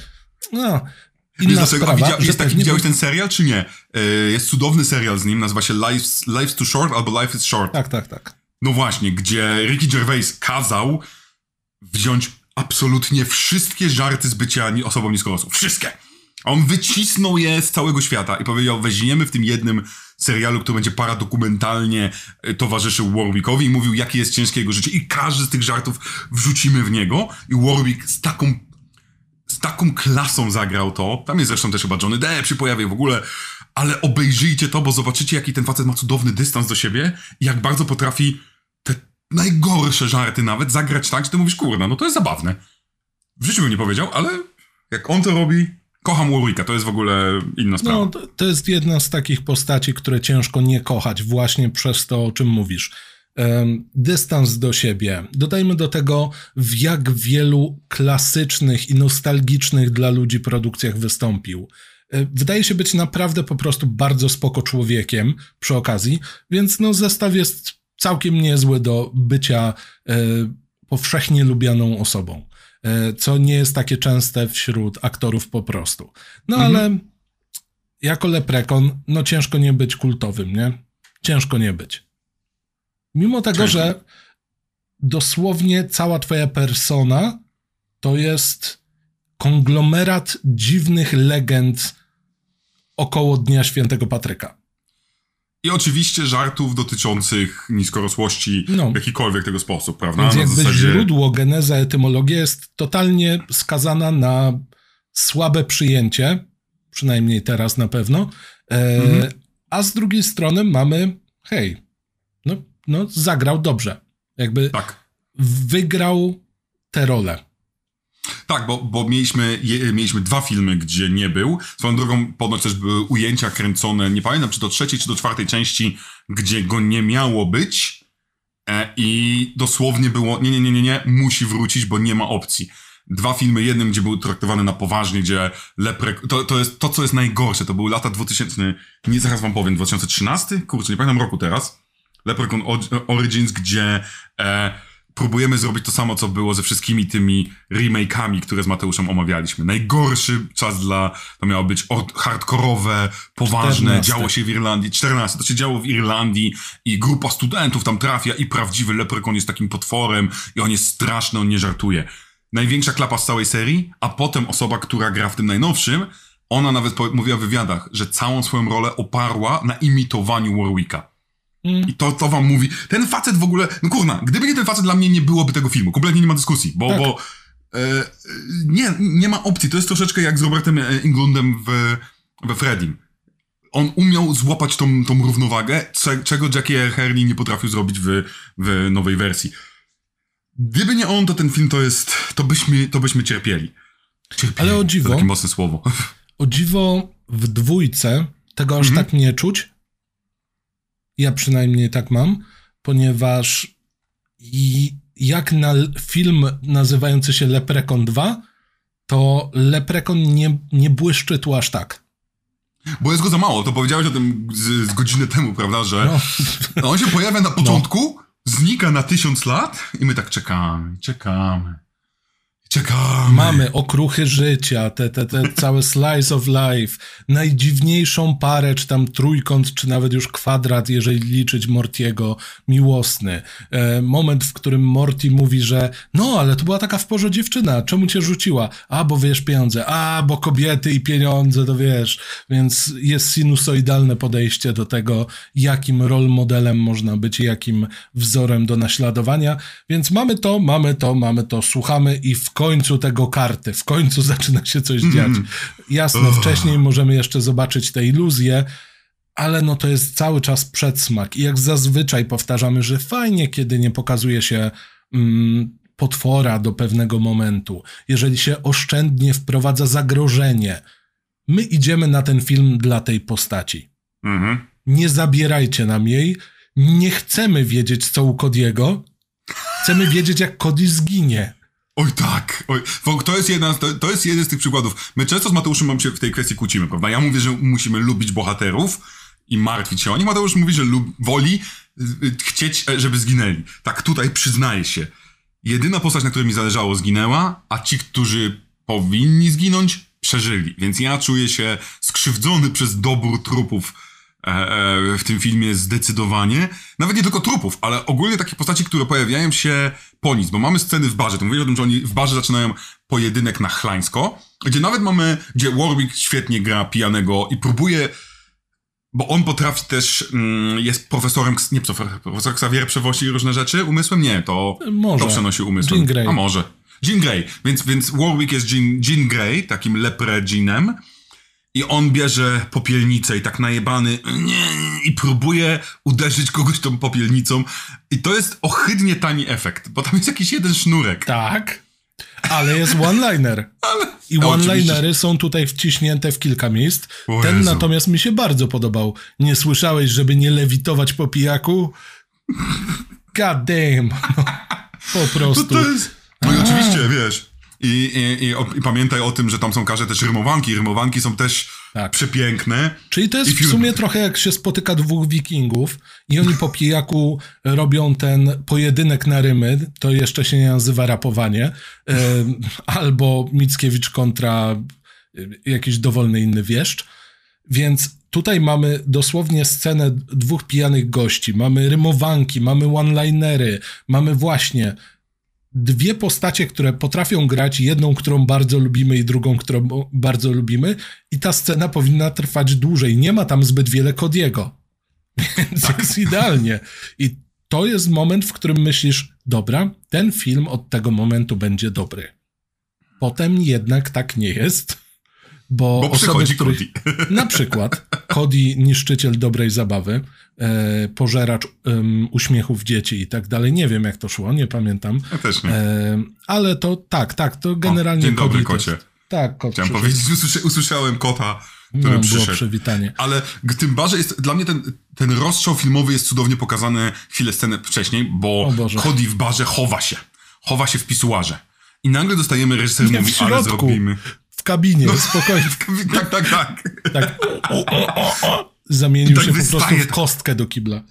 inna sprawa, widziałeś ten serial, czy nie? Jest cudowny serial z nim, nazywa się Life's Too Short albo Life is Short. Tak. No właśnie, gdzie Ricky Gervais kazał wziąć absolutnie wszystkie żarty z bycia osobą niskorosłą. Wszystkie! A on wycisnął je z całego świata i powiedział: weźmiemy w tym jednym serialu, który będzie paradokumentalnie towarzyszył Warwickowi, i mówił, jakie jest ciężkie jego życie, i każdy z tych żartów wrzucimy w niego. I Warwick z taką klasą zagrał to. Tam jest zresztą też chyba Johnny Depp się pojawił w ogóle. Ale obejrzyjcie to, bo zobaczycie, jaki ten facet ma cudowny dystans do siebie i jak bardzo potrafi te najgorsze żarty nawet zagrać tak, że ty mówisz: kurna, no to jest zabawne. W życiu bym nie powiedział, ale jak on to robi, kocham Warwicka, to jest w ogóle inna sprawa. No, to jest jedna z takich postaci, które ciężko nie kochać właśnie przez to, o czym mówisz. Dystans do siebie. Dodajmy do tego, w jak wielu klasycznych i nostalgicznych dla ludzi produkcjach wystąpił. Wydaje się być naprawdę po prostu bardzo spoko człowiekiem przy okazji, więc zestaw jest całkiem niezły do bycia powszechnie lubianą osobą, co nie jest takie częste wśród aktorów po prostu. Ale jako Leprekon, ciężko nie być kultowym, nie? Ciężko nie być. Mimo tego, że dosłownie cała twoja persona to jest konglomerat dziwnych legend około Dnia Świętego Patryka. I oczywiście żartów dotyczących niskorosłości w jakikolwiek tego sposób, prawda? Więc jakby źródło, geneza, etymologia jest totalnie skazana na słabe przyjęcie, przynajmniej teraz na pewno, a z drugiej strony mamy, zagrał dobrze. Jakby wygrał tę rolę. Tak, bo mieliśmy 2 filmy, gdzie nie był. Swoją drogą ponoć też były ujęcia kręcone, nie pamiętam czy do 3. czy do 4. części, gdzie go nie miało być i dosłownie było nie, musi wrócić, bo nie ma opcji. 2 filmy, jednym, gdzie był traktowany na poważnie, gdzie to jest to, co jest najgorsze. To były lata 2000, zaraz wam powiem, 2013? Kurczę, nie pamiętam roku teraz. Leprechaun Origins, gdzie próbujemy zrobić to samo, co było ze wszystkimi tymi remake'ami, które z Mateuszem omawialiśmy. Najgorszy czas to miało być hardkorowe, poważne, 14. Działo się w Irlandii. 14, to się działo w Irlandii i grupa studentów tam trafia i prawdziwy Leprechaun jest takim potworem i on jest straszny, on nie żartuje. Największa klapa z całej serii, a potem osoba, która gra w tym najnowszym, ona nawet mówiła w wywiadach, że całą swoją rolę oparła na imitowaniu Warwicka. I to wam mówi, ten facet w ogóle, gdyby nie ten facet, dla mnie nie byłoby tego filmu, kompletnie nie ma dyskusji, bo nie ma opcji, to jest troszeczkę jak z Robertem Englundem we Freddym. On umiał złapać tą równowagę, czego Jackie R. Hurley nie potrafił zrobić w nowej wersji. Gdyby nie on, to ten film to byśmy cierpieli. Ale o dziwo, to takie mocne słowo. O dziwo w 2 tego aż tak nie czuć. Ja przynajmniej tak mam, ponieważ jak na film nazywający się Leprechaun 2, to Leprechaun nie błyszczy tu aż tak. Bo jest go za mało, to powiedziałeś o tym z godzinę temu, prawda, że on się pojawia na początku, znika na 1000 lat i my tak czekamy. Mamy okruchy życia, te całe slice of life, najdziwniejszą parę, czy tam trójkąt, czy nawet już kwadrat, jeżeli liczyć Mortiego, miłosny. Moment, w którym Morty mówi, że ale to była taka w porze dziewczyna, czemu cię rzuciła? Bo wiesz, pieniądze, bo kobiety i pieniądze, to wiesz. Więc jest sinusoidalne podejście do tego, jakim role modelem można być i jakim wzorem do naśladowania. Więc mamy to, słuchamy i w końcu tego karty, w końcu zaczyna się coś dziać. Jasne, wcześniej możemy jeszcze zobaczyć te iluzje, ale to jest cały czas przedsmak i jak zazwyczaj powtarzamy, że fajnie, kiedy nie pokazuje się potwora do pewnego momentu, jeżeli się oszczędnie wprowadza zagrożenie. My idziemy na ten film dla tej postaci. Nie zabierajcie nam jej, nie chcemy wiedzieć, co u Cody'ego, chcemy wiedzieć, jak Cody zginie. Oj tak, to jest jeden z tych przykładów. My często z Mateuszem się w tej kwestii kłócimy, prawda? Ja mówię, że musimy lubić bohaterów i martwić się o nich. Mateusz mówi, że woli chcieć, żeby zginęli. Tak, tutaj przyznaję się. Jedyna postać, na której mi zależało, zginęła, a ci, którzy powinni zginąć, przeżyli. Więc ja czuję się skrzywdzony przez dobór trupów w tym filmie zdecydowanie. Nawet nie tylko trupów, ale ogólnie takich postaci, które pojawiają się po nic, bo mamy sceny w barze. To mówię o tym, że oni w barze zaczynają pojedynek na chlańsko, gdzie Warwick świetnie gra pijanego i próbuje, bo on potrafi też, jest profesorem, profesor Xavier przewozi różne rzeczy umysłem? Nie, to przenosi umysłem. Jean Grey. A może. Jean Grey. Więc Warwick jest Jean Grey, takim lepre-Jeanem. I on bierze popielnicę i tak najebany i próbuje uderzyć kogoś tą popielnicą. I to jest ohydnie tani efekt, bo tam jest jakiś jeden sznurek. Tak, ale jest one-liner. I one-linery są tutaj wciśnięte w kilka miejsc. Ten natomiast mi się bardzo podobał. Nie słyszałeś, żeby nie lewitować po pijaku? God damn. Po prostu. To jest... No i oczywiście, wiesz... I pamiętaj o tym, że tam są każde też rymowanki. Rymowanki są też przepiękne. Czyli to jest w sumie trochę jak się spotyka 2 wikingów i oni po pijaku robią ten pojedynek na rymy. To jeszcze się nie nazywa rapowanie. Albo Mickiewicz kontra jakiś dowolny inny wieszcz. Więc tutaj mamy dosłownie scenę dwóch pijanych gości, mamy rymowanki, mamy one-linery, mamy właśnie dwie postacie, które potrafią grać, jedną, którą bardzo lubimy i drugą, którą bardzo lubimy i ta scena powinna trwać dłużej. Nie ma tam zbyt wiele Cody'ego, więc jest idealnie. I to jest moment, w którym myślisz, dobra, ten film od tego momentu będzie dobry. Potem jednak tak nie jest, bo osoby, których... Na przykład Cody, niszczyciel dobrej zabawy, pożeracz uśmiechów dzieci i tak dalej. Nie wiem, jak to szło, nie pamiętam. Ja też nie. Ale to to generalnie... Dzień dobry, kocie. Tak, kot chciałem powiedzieć, usłyszałem kota, który przyszedł. Było przywitanie. Ale tym bardziej jest, dla mnie ten rozstrzał filmowy jest cudownie pokazany chwilę sceny wcześniej, bo Cody w barze chowa się w pisuarze. I nagle dostajemy, reżyser mówi, ale zrobimy. W kabinie, spokojnie. Tak. Zamienił tak się po prostu w kostkę do kibla.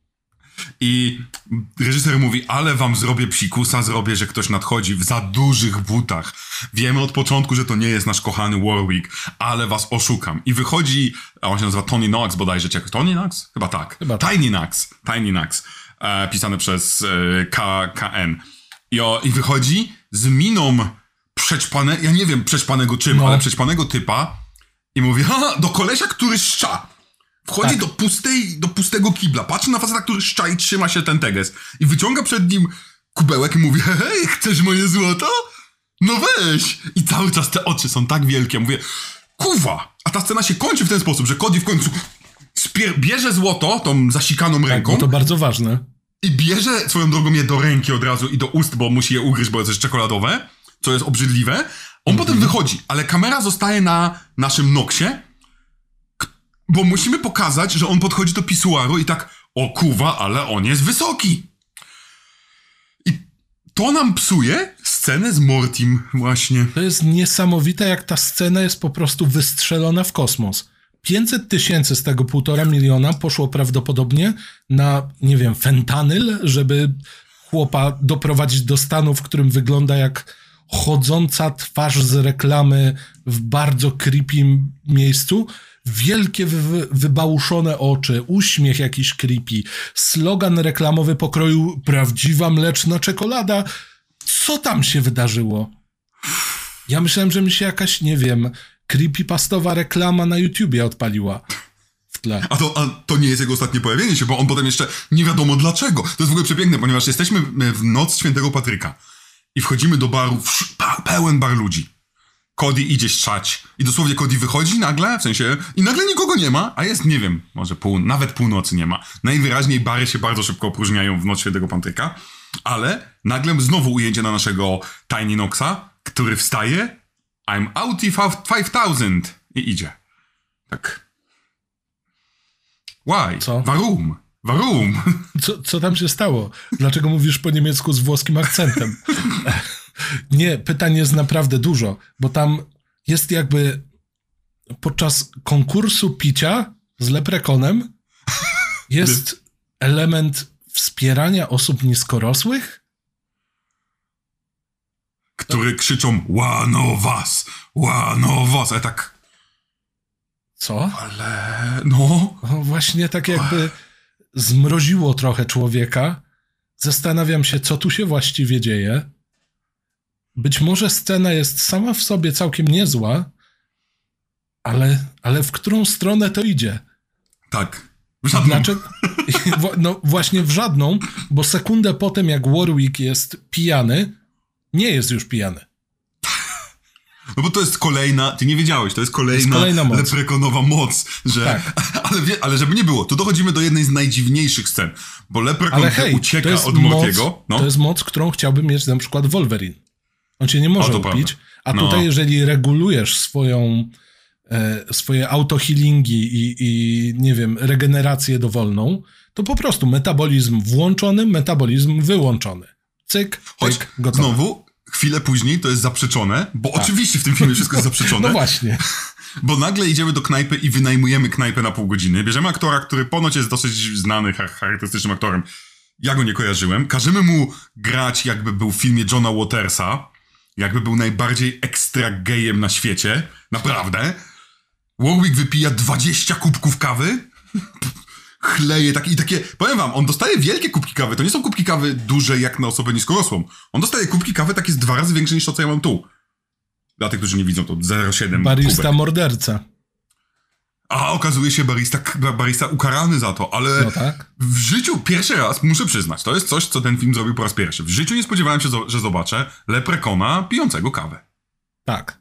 I reżyser mówi, ale wam zrobię psikusa, zrobię, że ktoś nadchodzi w za dużych butach. Wiemy od początku, że to nie jest nasz kochany Warwick, ale was oszukam. I wychodzi, a on się nazywa Tony Knox bodajże, czy jak Tony Knox? Chyba tak. Tiny Knox. Pisane przez KN. I wychodzi z miną ja nie wiem przećpanego czym, ale przećpanego typa i mówi, do kolesia, który szcza. Wchodzi do pustego kibla, patrzy na faceta, który szcza i trzyma się ten teges. I wyciąga przed nim kubełek i mówi, hej, chcesz moje złoto? No weź! I cały czas te oczy są tak wielkie. Mówię, kuwa! A ta scena się kończy w ten sposób, że Cody w końcu bierze złoto, tą zasikaną ręką. Bo to bardzo ważne. I bierze swoją drogą je do ręki od razu i do ust, bo musi je ugryźć, bo jest też czekoladowe, co jest obrzydliwe. On potem wychodzi, ale kamera zostaje na naszym Knoxie, bo musimy pokazać, że on podchodzi do pisuaru i tak, o kuwa, ale on jest wysoki. I to nam psuje scenę z Mortim właśnie. To jest niesamowite, jak ta scena jest po prostu wystrzelona w kosmos. 500 000 z tego 1,5 miliona poszło prawdopodobnie na, nie wiem, fentanyl, żeby chłopa doprowadzić do stanu, w którym wygląda jak chodząca twarz z reklamy w bardzo creepy miejscu. Wielkie, wybałuszone oczy, uśmiech jakiś creepy, slogan reklamowy pokroju prawdziwa mleczna czekolada. Co tam się wydarzyło? Ja myślałem, że mi się jakaś, nie wiem, creepypastowa reklama na YouTubie odpaliła w tle. A to nie jest jego ostatnie pojawienie się, bo on potem jeszcze nie wiadomo dlaczego. To jest w ogóle przepiękne, ponieważ jesteśmy w noc Świętego Patryka i wchodzimy do baru, pełen bar ludzi. Cody idzie strzać i dosłownie Cody wychodzi nagle, w sensie, i nagle nikogo nie ma, a jest, nie wiem, może nawet północy nie ma. Najwyraźniej bary się bardzo szybko opróżniają w noc Świętego Patryka, ale nagle znowu ujęcie na naszego Tiny Knoxa, który wstaje, I'm out 5000 i idzie. Tak. Why? Co? Warum? Co tam się stało? Dlaczego mówisz po niemiecku z włoskim akcentem? Nie, pytań jest naprawdę dużo, bo tam jest jakby podczas konkursu picia z Leprekonem jest element wspierania osób niskorosłych? Które krzyczą one of us, a tak... Co? Ale... No... Właśnie tak jakby zmroziło trochę człowieka. Zastanawiam się, co tu się właściwie dzieje. Być może scena jest sama w sobie całkiem niezła, ale w którą stronę to idzie? Tak. W żadną. Dlaczego? No właśnie w żadną, bo sekundę potem, jak Warwick jest pijany, nie jest już pijany. No bo to jest kolejna, ty nie wiedziałeś, to jest kolejna moc. Leprekonowa moc, że... Tak. Ale żeby nie było, tu dochodzimy do jednej z najdziwniejszych scen, bo Leprekon ucieka od Mortiego. No. To jest moc, którą chciałby mieć na przykład Wolverine. On cię nie może upić, a tutaj jeżeli regulujesz swoje autohealingi i nie wiem, regenerację dowolną, to po prostu metabolizm włączony, metabolizm wyłączony. Cyk, pyk, gotowe. Znowu, chwilę później to jest zaprzeczone, bo oczywiście w tym filmie wszystko jest zaprzeczone. No właśnie. Bo nagle idziemy do knajpy i wynajmujemy knajpę na pół godziny. Bierzemy aktora, który ponoć jest dosyć znany, charakterystycznym aktorem. Ja go nie kojarzyłem. Każemy mu grać, jakby był w filmie Johna Watersa. Jakby był najbardziej ekstra gejem na świecie. Naprawdę. Warwick wypija 20 kubków kawy, chleje takie, powiem wam, on dostaje wielkie kubki kawy, to nie są kubki kawy duże jak na osobę niskorosłą. On dostaje kubki kawy takie z 2 razy większe niż to, co ja mam tu. Dla tych, którzy nie widzą, to 0,7 Barista kubek. morderca. A okazuje się barista ukarany za to, ale no tak. w życiu pierwszy raz, muszę przyznać, to jest coś, co ten film zrobił po raz pierwszy. W życiu nie spodziewałem się, że zobaczę leprekona pijącego kawę. Tak.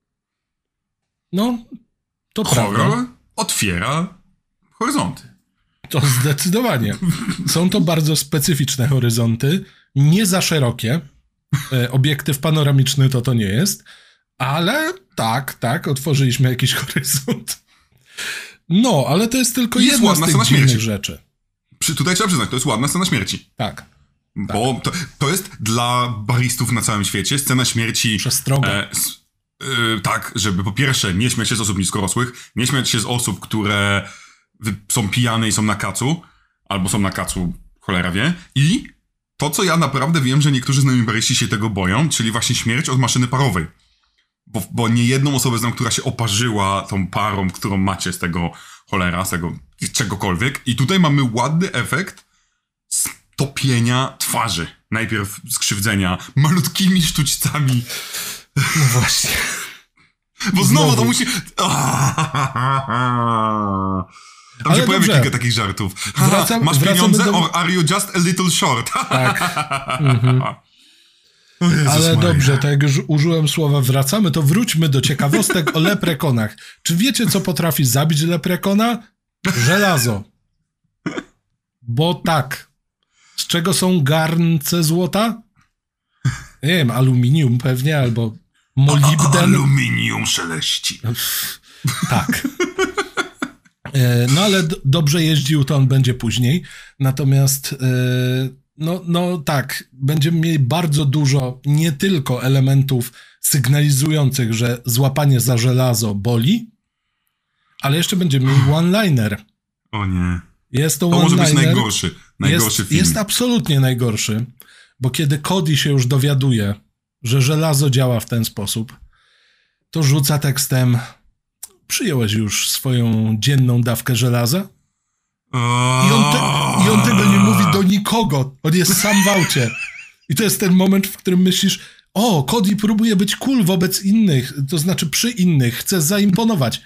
No, to Horror prawda. otwiera horyzonty. To zdecydowanie. Są to bardzo specyficzne horyzonty, nie za szerokie. Obiektyw panoramiczny to nie jest, ale tak, otworzyliśmy jakiś horyzont. No, ale to jest tylko jedna z tych dziwnych rzeczy. Tutaj trzeba przyznać, to jest ładna scena śmierci. Tak. Bo to jest dla baristów na całym świecie scena śmierci... Przestroga. Tak, żeby po pierwsze nie śmiać się z osób niskorosłych, nie śmiać się z osób, które są pijane i są na kacu, albo są na kacu, cholera wie. I to, co ja naprawdę wiem, że niektórzy znajomi baryści się tego boją, czyli właśnie śmierć od maszyny parowej. Bo nie jedną osobę znam, która się oparzyła tą parą, którą macie z tego cholera, z tego czegokolwiek. I tutaj mamy ładny efekt stopienia twarzy. Najpierw skrzywdzenia malutkimi sztućcami. No właśnie. Bo znowu to musi... Tam się pojawia kilka takich żartów. Masz pieniądze, or are you just a little short? Tak. Ale dobrze, tak jak już użyłem słowa wracamy, to wróćmy do ciekawostek o leprekonach. Czy wiecie, co potrafi zabić leprekona? Żelazo. Bo tak. Z czego są garnce złota? Nie wiem, aluminium pewnie, albo molibden. Aluminium szeleści. Tak. No ale dobrze jeździł, to on będzie później. Natomiast no tak, będziemy mieli bardzo dużo nie tylko elementów sygnalizujących, że złapanie za żelazo boli, ale jeszcze będziemy mieli one-liner. O nie. Jest to może być najgorszy film. Jest absolutnie najgorszy, bo kiedy Cody się już dowiaduje, że żelazo działa w ten sposób, to rzuca tekstem: przyjąłeś już swoją dzienną dawkę żelaza? I on tego nie mówi do nikogo. On jest sam w aucie. I to jest ten moment, w którym myślisz: o, Cody próbuje być cool wobec innych, to znaczy przy innych, chce zaimponować.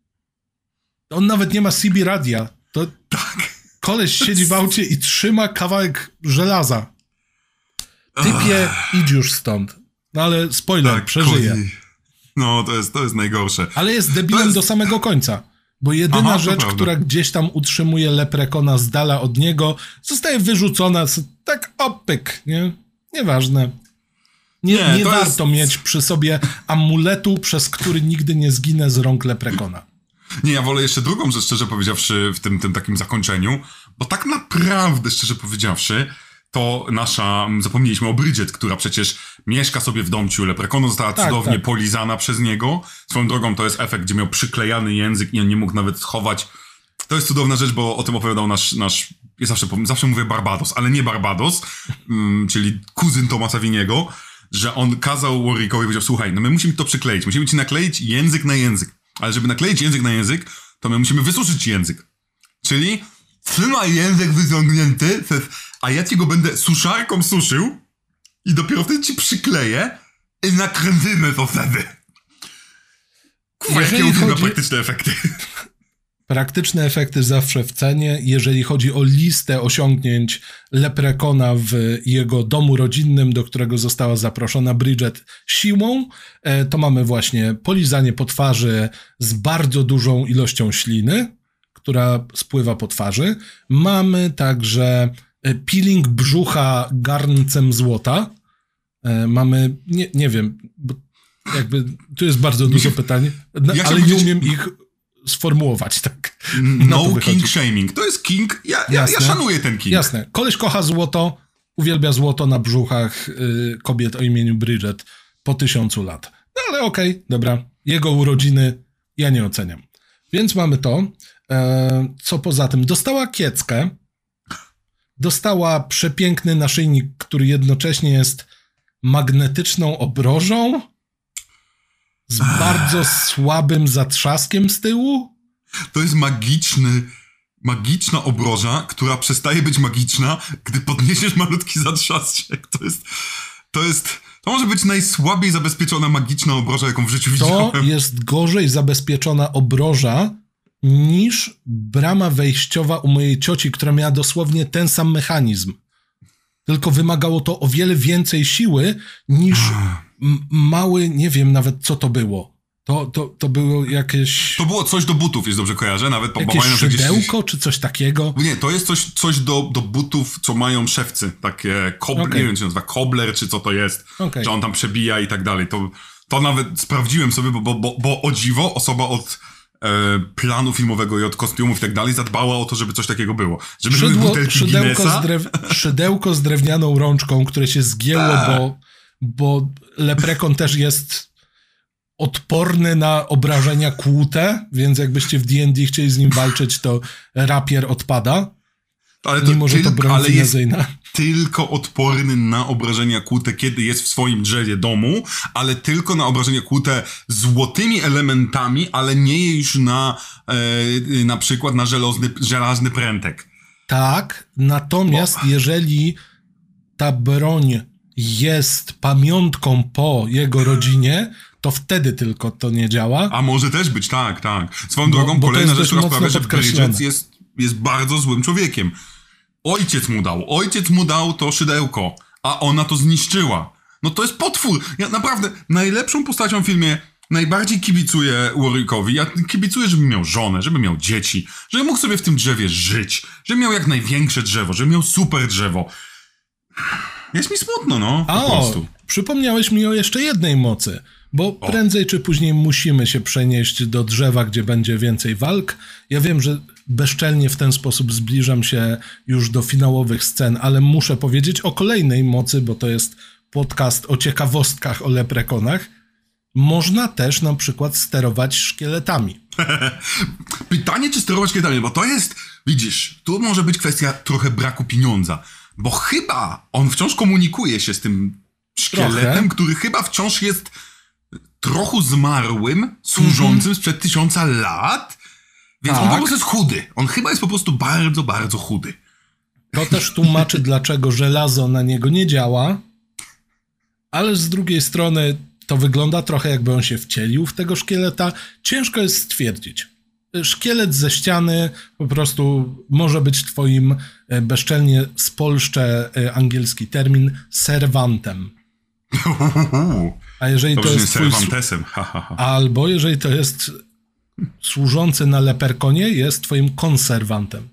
On nawet nie ma CB radia. To tak. Koleś siedzi w aucie i trzyma kawałek żelaza. Typie, idź już stąd. No ale spoiler, tak, przeżyje. Cody. No, to jest najgorsze. Ale jest debilem do samego końca. Bo jedyna rzecz, która gdzieś tam utrzymuje leprekona z dala od niego, zostaje wyrzucona tak opyk, nie? Nieważne. Nie warto mieć przy sobie amuletu, przez który nigdy nie zginę z rąk leprekona. Nie, ja wolę jeszcze drugą rzecz, szczerze powiedziawszy, w tym takim zakończeniu, bo tak naprawdę, szczerze powiedziawszy, to zapomnieliśmy o Bridget, która przecież mieszka sobie w domciu leprekonu, została cudownie polizana przez niego. Swoją drogą to jest efekt, gdzie miał przyklejany język i on nie mógł nawet schować. To jest cudowna rzecz, bo o tym opowiadał nasz ja zawsze mówię Barbados, ale nie Barbados, czyli kuzyn Thomasa Winiego, że on kazał Warwickowi, powiedział: słuchaj, no my musimy to przykleić, musimy ci nakleić język na język, ale żeby nakleić język na język, to my musimy wysuszyć język. Czyli trzymaj język wyciągnięty, a ja ci go będę suszarką suszył i dopiero wtedy ci przykleję i nakręcimy to wtedy. Jakie uwielbiam praktyczne efekty. Praktyczne efekty zawsze w cenie. Jeżeli chodzi o listę osiągnięć leprekona w jego domu rodzinnym, do którego została zaproszona Bridget siłą, to mamy właśnie polizanie po twarzy z bardzo dużą ilością śliny, która spływa po twarzy. Mamy także peeling brzucha garncem złota. Mamy, nie wiem, bo jakby tu jest bardzo dużo pytań, ale nie umiem ich sformułować tak. No king shaming. To jest king. Ja szanuję ten king. Jasne. Koleś kocha złoto, uwielbia złoto na brzuchach kobiet o imieniu Bridget po 1000 lat. No ale okej, dobra. Jego urodziny ja nie oceniam. Więc mamy to. Co poza tym? Dostała kieckę. Dostała przepiękny naszyjnik, który jednocześnie jest magnetyczną obrożą z bardzo słabym zatrzaskiem z tyłu? To jest magiczna obroża, która przestaje być magiczna, gdy podniesiesz malutki zatrzasek. To może być najsłabiej zabezpieczona magiczna obroża, jaką w życiu widziałem. To jest gorzej zabezpieczona obroża niż brama wejściowa u mojej cioci, która miała dosłownie ten sam mechanizm. Tylko wymagało to o wiele więcej siły niż mały, nie wiem nawet co to było. To było jakieś... To było coś do butów, jest dobrze kojarzę, nawet jakieś szydełko czy coś takiego? Nie, to jest coś do butów, co mają szewcy, takie nie wiem, czy nazywa kobler, czy co to jest, że on tam przebija i tak dalej. To nawet sprawdziłem sobie, bo o dziwo osoba od planu filmowego i od kostiumów i tak dalej zadbała o to, żeby coś takiego było. Żeby były butelki Guinnessa. Szydełko z drewnianą rączką, które się zgięło, bo leprekon też jest odporny na obrażenia kłute, więc jakbyście w D&D chcieli z nim walczyć, to rapier odpada. Mimo, że to broń finezyjna. Tylko odporny na obrażenia kłute, kiedy jest w swoim drzewie domu, ale tylko na obrażenia kłute złotymi elementami, ale nie już na przykład na żelazny prętek. Tak, natomiast jeżeli ta broń jest pamiątką po jego rodzinie, to wtedy tylko to nie działa. A może też być, tak. Swoją drogą, kolejna rzecz, która sprawia, że Bridget jest bardzo złym człowiekiem. Ojciec mu dał to szydełko, a ona to zniszczyła. No to jest potwór. Ja naprawdę najlepszą postacią w filmie najbardziej kibicuję Warwickowi. Ja kibicuję, żeby miał żonę, żeby miał dzieci, żeby mógł sobie w tym drzewie żyć, żeby miał jak największe drzewo, żeby miał super drzewo. Jest mi smutno, po prostu. Przypomniałeś mi o jeszcze jednej mocy, bo prędzej czy później musimy się przenieść do drzewa, gdzie będzie więcej walk. Ja wiem, że bezczelnie w ten sposób zbliżam się już do finałowych scen, ale muszę powiedzieć o kolejnej mocy, bo to jest podcast o ciekawostkach o leprekonach. Można też na przykład sterować szkieletami. Pytanie, czy sterować szkieletami, bo to jest, widzisz, tu może być kwestia trochę braku pieniądza, bo chyba on wciąż komunikuje się z tym szkieletem, który chyba wciąż jest trochę zmarłym, służącym sprzed 1000 lat, więc on po prostu jest chudy. On chyba jest po prostu bardzo, bardzo chudy. To też tłumaczy, dlaczego żelazo na niego nie działa, ale z drugiej strony to wygląda trochę, jakby on się wcielił w tego szkieleta. Ciężko jest stwierdzić. Szkielet ze ściany po prostu może być twoim, bezczelnie spolszczę angielski termin, serwantem. A jeżeli to jest twój... Albo jeżeli to jest służący na leperkonie, jest twoim konserwantem.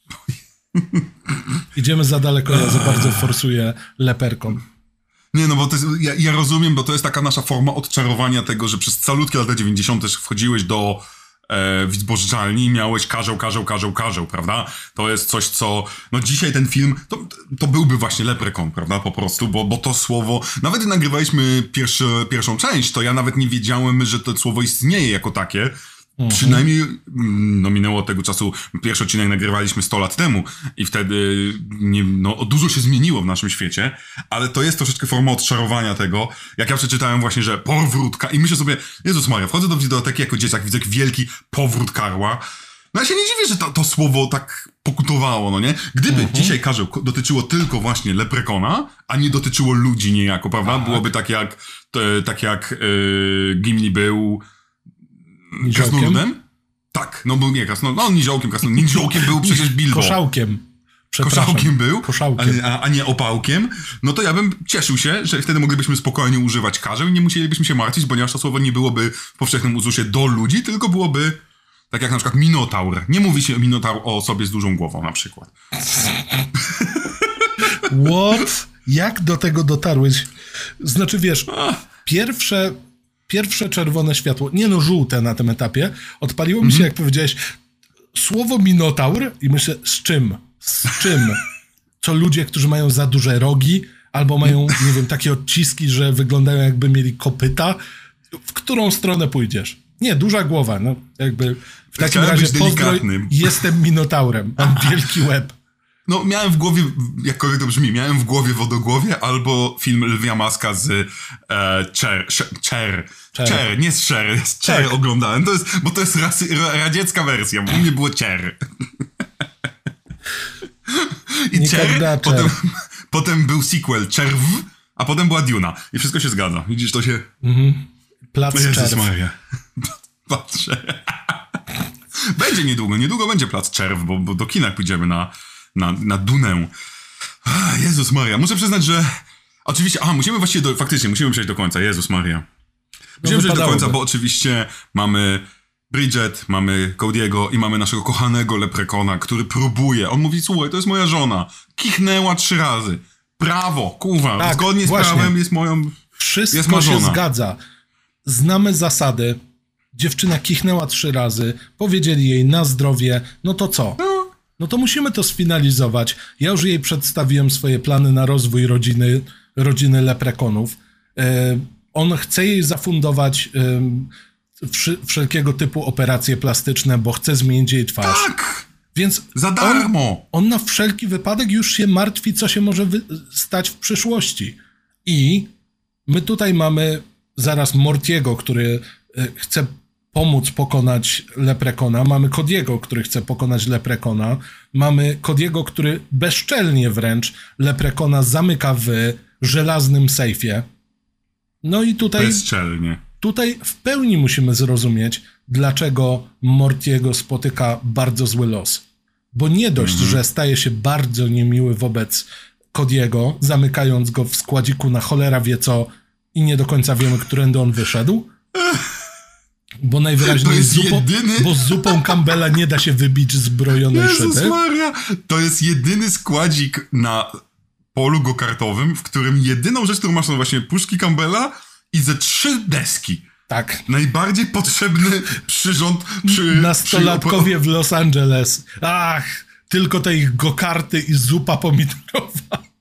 Idziemy za daleko, ja za bardzo forsuję leperkon. Nie, no bo to jest, ja rozumiem, bo to jest taka nasza forma odczarowania tego, że przez calutkie lata 90. też wchodziłeś do zbożyczalni i miałeś karzeł, prawda? To jest coś, co... No dzisiaj ten film, to byłby właśnie leprekon, prawda? Po prostu, bo to słowo... Nawet gdy nagrywaliśmy pierwszą część, to ja nawet nie wiedziałem, że to słowo istnieje jako takie. Przynajmniej, minęło od tego czasu, pierwszy odcinek nagrywaliśmy 100 lat temu i wtedy dużo się zmieniło w naszym świecie, ale to jest troszeczkę forma odczarowania tego, jak ja przeczytałem właśnie, że powrót i myślę sobie, Jezus Maria, wchodzę do wideoteki jako dzieciak, widzę wielki powrót karła. No ja się nie dziwię, że to słowo tak pokutowało, no nie? Gdyby dzisiaj karzeł dotyczyło tylko właśnie leprekona, a nie dotyczyło ludzi niejako, prawda? Byłoby tak jak Gimli był... Krasnoludem? Tak, był nie krasnoludem, niziołkiem, niziołkiem był przecież Bilbo. Koszałkiem był, a nie opałkiem. No to ja bym cieszył się, że wtedy moglibyśmy spokojnie używać karzeł i nie musielibyśmy się martwić, ponieważ to słowo nie byłoby w powszechnym uzusie do ludzi, tylko byłoby tak jak na przykład minotaur. Nie mówi się minotaur o osobie z dużą głową na przykład. What? Jak do tego dotarłeś? Znaczy wiesz, pierwsze czerwone światło, żółte na tym etapie, odpaliło mi się, jak powiedziałeś, słowo minotaur i myślę, z czym? Co ludzie, którzy mają za duże rogi, albo mają, nie wiem, takie odciski, że wyglądają jakby mieli kopyta, w którą stronę pójdziesz? Nie, duża głowa, jakby w takim razie pozdro, jestem minotaurem, mam wielki łeb. No, miałem w głowie, jakkolwiek to brzmi, miałem w głowie Wodogłowie albo film Lwia Maska z Cher, nie z Cher, z Cher oglądałem. Bo to jest radziecka wersja, bo u mnie było Cher. I Cher, potem był sequel Czerw, a potem była Duna. I wszystko się zgadza. Widzisz, to się... Plac Czerw. Maria. Patrzę. Będzie niedługo będzie Plac Czerw, bo do kina pójdziemy na Dunę. Jezus Maria, muszę przyznać, że... Oczywiście, musimy właściwie faktycznie przejść do końca. Jezus Maria. Musimy przejść do końca, bo oczywiście mamy Bridget, mamy Cody'ego i mamy naszego kochanego leprekona, który próbuje. On mówi, słuchaj, to jest moja żona. Kichnęła 3 razy. Prawo, kurwa. Tak, zgodnie z prawem jest moją... Wszystko się zgadza. Znamy zasady. Dziewczyna kichnęła 3 razy. Powiedzieli jej na zdrowie. No to co? No to musimy to sfinalizować. Ja już jej przedstawiłem swoje plany na rozwój rodziny leprekonów. On chce jej zafundować wszelkiego typu operacje plastyczne, bo chce zmienić jej twarz. Tak! Więc za darmo! On na wszelki wypadek już się martwi, co się może stać w przyszłości. I my tutaj mamy zaraz Mortiego, który chce pomóc pokonać leprekona. Mamy Cody'ego, który chce pokonać leprekona. Mamy Cody'ego, który bezczelnie wręcz leprekona zamyka w żelaznym sejfie. No i tutaj... Bezczelnie. Tutaj w pełni musimy zrozumieć, dlaczego Mortiego spotyka bardzo zły los. Bo nie dość, że staje się bardzo niemiły wobec Cody'ego, zamykając go w składziku na cholera wie co i nie do końca wiemy, którędy on wyszedł. Bo najwyraźniej bo z zupą Campbella nie da się wybić zbrojonej Jezus szyby. Maria! To jest jedyny składzik na polu go-kartowym, w którym jedyną rzecz, którą masz, to właśnie puszki Campbella i ze 3 deski. Tak. Najbardziej potrzebny przyrząd nastolatkowie w Los Angeles. Ach, tylko te ich go-karty i zupa pomidorowa.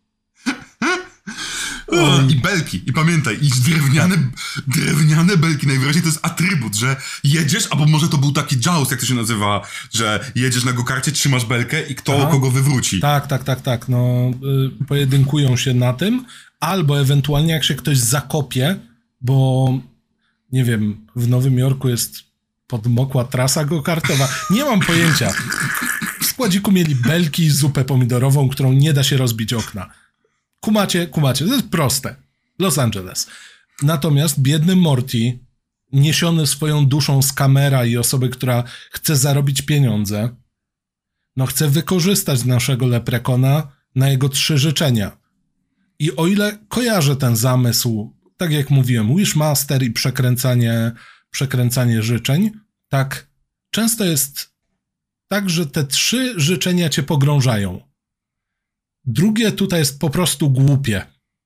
I belki. I pamiętaj, i drewniane belki. Najwyraźniej to jest atrybut, że jedziesz, albo może to był taki joust, jak to się nazywa, że jedziesz na go-karcie, trzymasz belkę i kto kogo wywróci. Tak. No, pojedynkują się na tym, albo ewentualnie jak się ktoś zakopie, bo nie wiem, w Nowym Jorku jest podmokła trasa go-kartowa. Nie mam pojęcia. W składziku mieli belki i zupę pomidorową, którą nie da się rozbić okna. Kumacie, to jest proste. Los Angeles. Natomiast biedny Morty, niesiony swoją duszą z kamera i osoby, która chce zarobić pieniądze, no chce wykorzystać naszego leprekona na jego 3 życzenia. I o ile kojarzę ten zamysł, tak jak mówiłem, Wishmaster i przekręcanie życzeń, tak często jest tak, że te 3 życzenia cię pogrążają. Drugie tutaj jest po prostu głupie.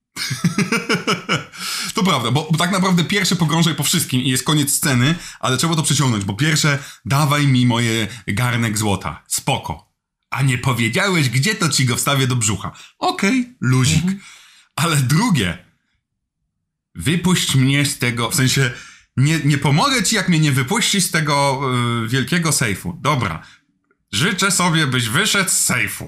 To prawda, bo tak naprawdę pierwsze pogrążaj po wszystkim i jest koniec sceny, ale trzeba to przeciągnąć, bo pierwsze dawaj mi moje garnek złota. Spoko. A nie powiedziałeś, gdzie to ci go wstawię do brzucha. Okej, luzik. Ale drugie, wypuść mnie z tego, w sensie nie pomogę ci, jak mnie nie wypuścisz z tego wielkiego sejfu. Dobra, życzę sobie, byś wyszedł z sejfu.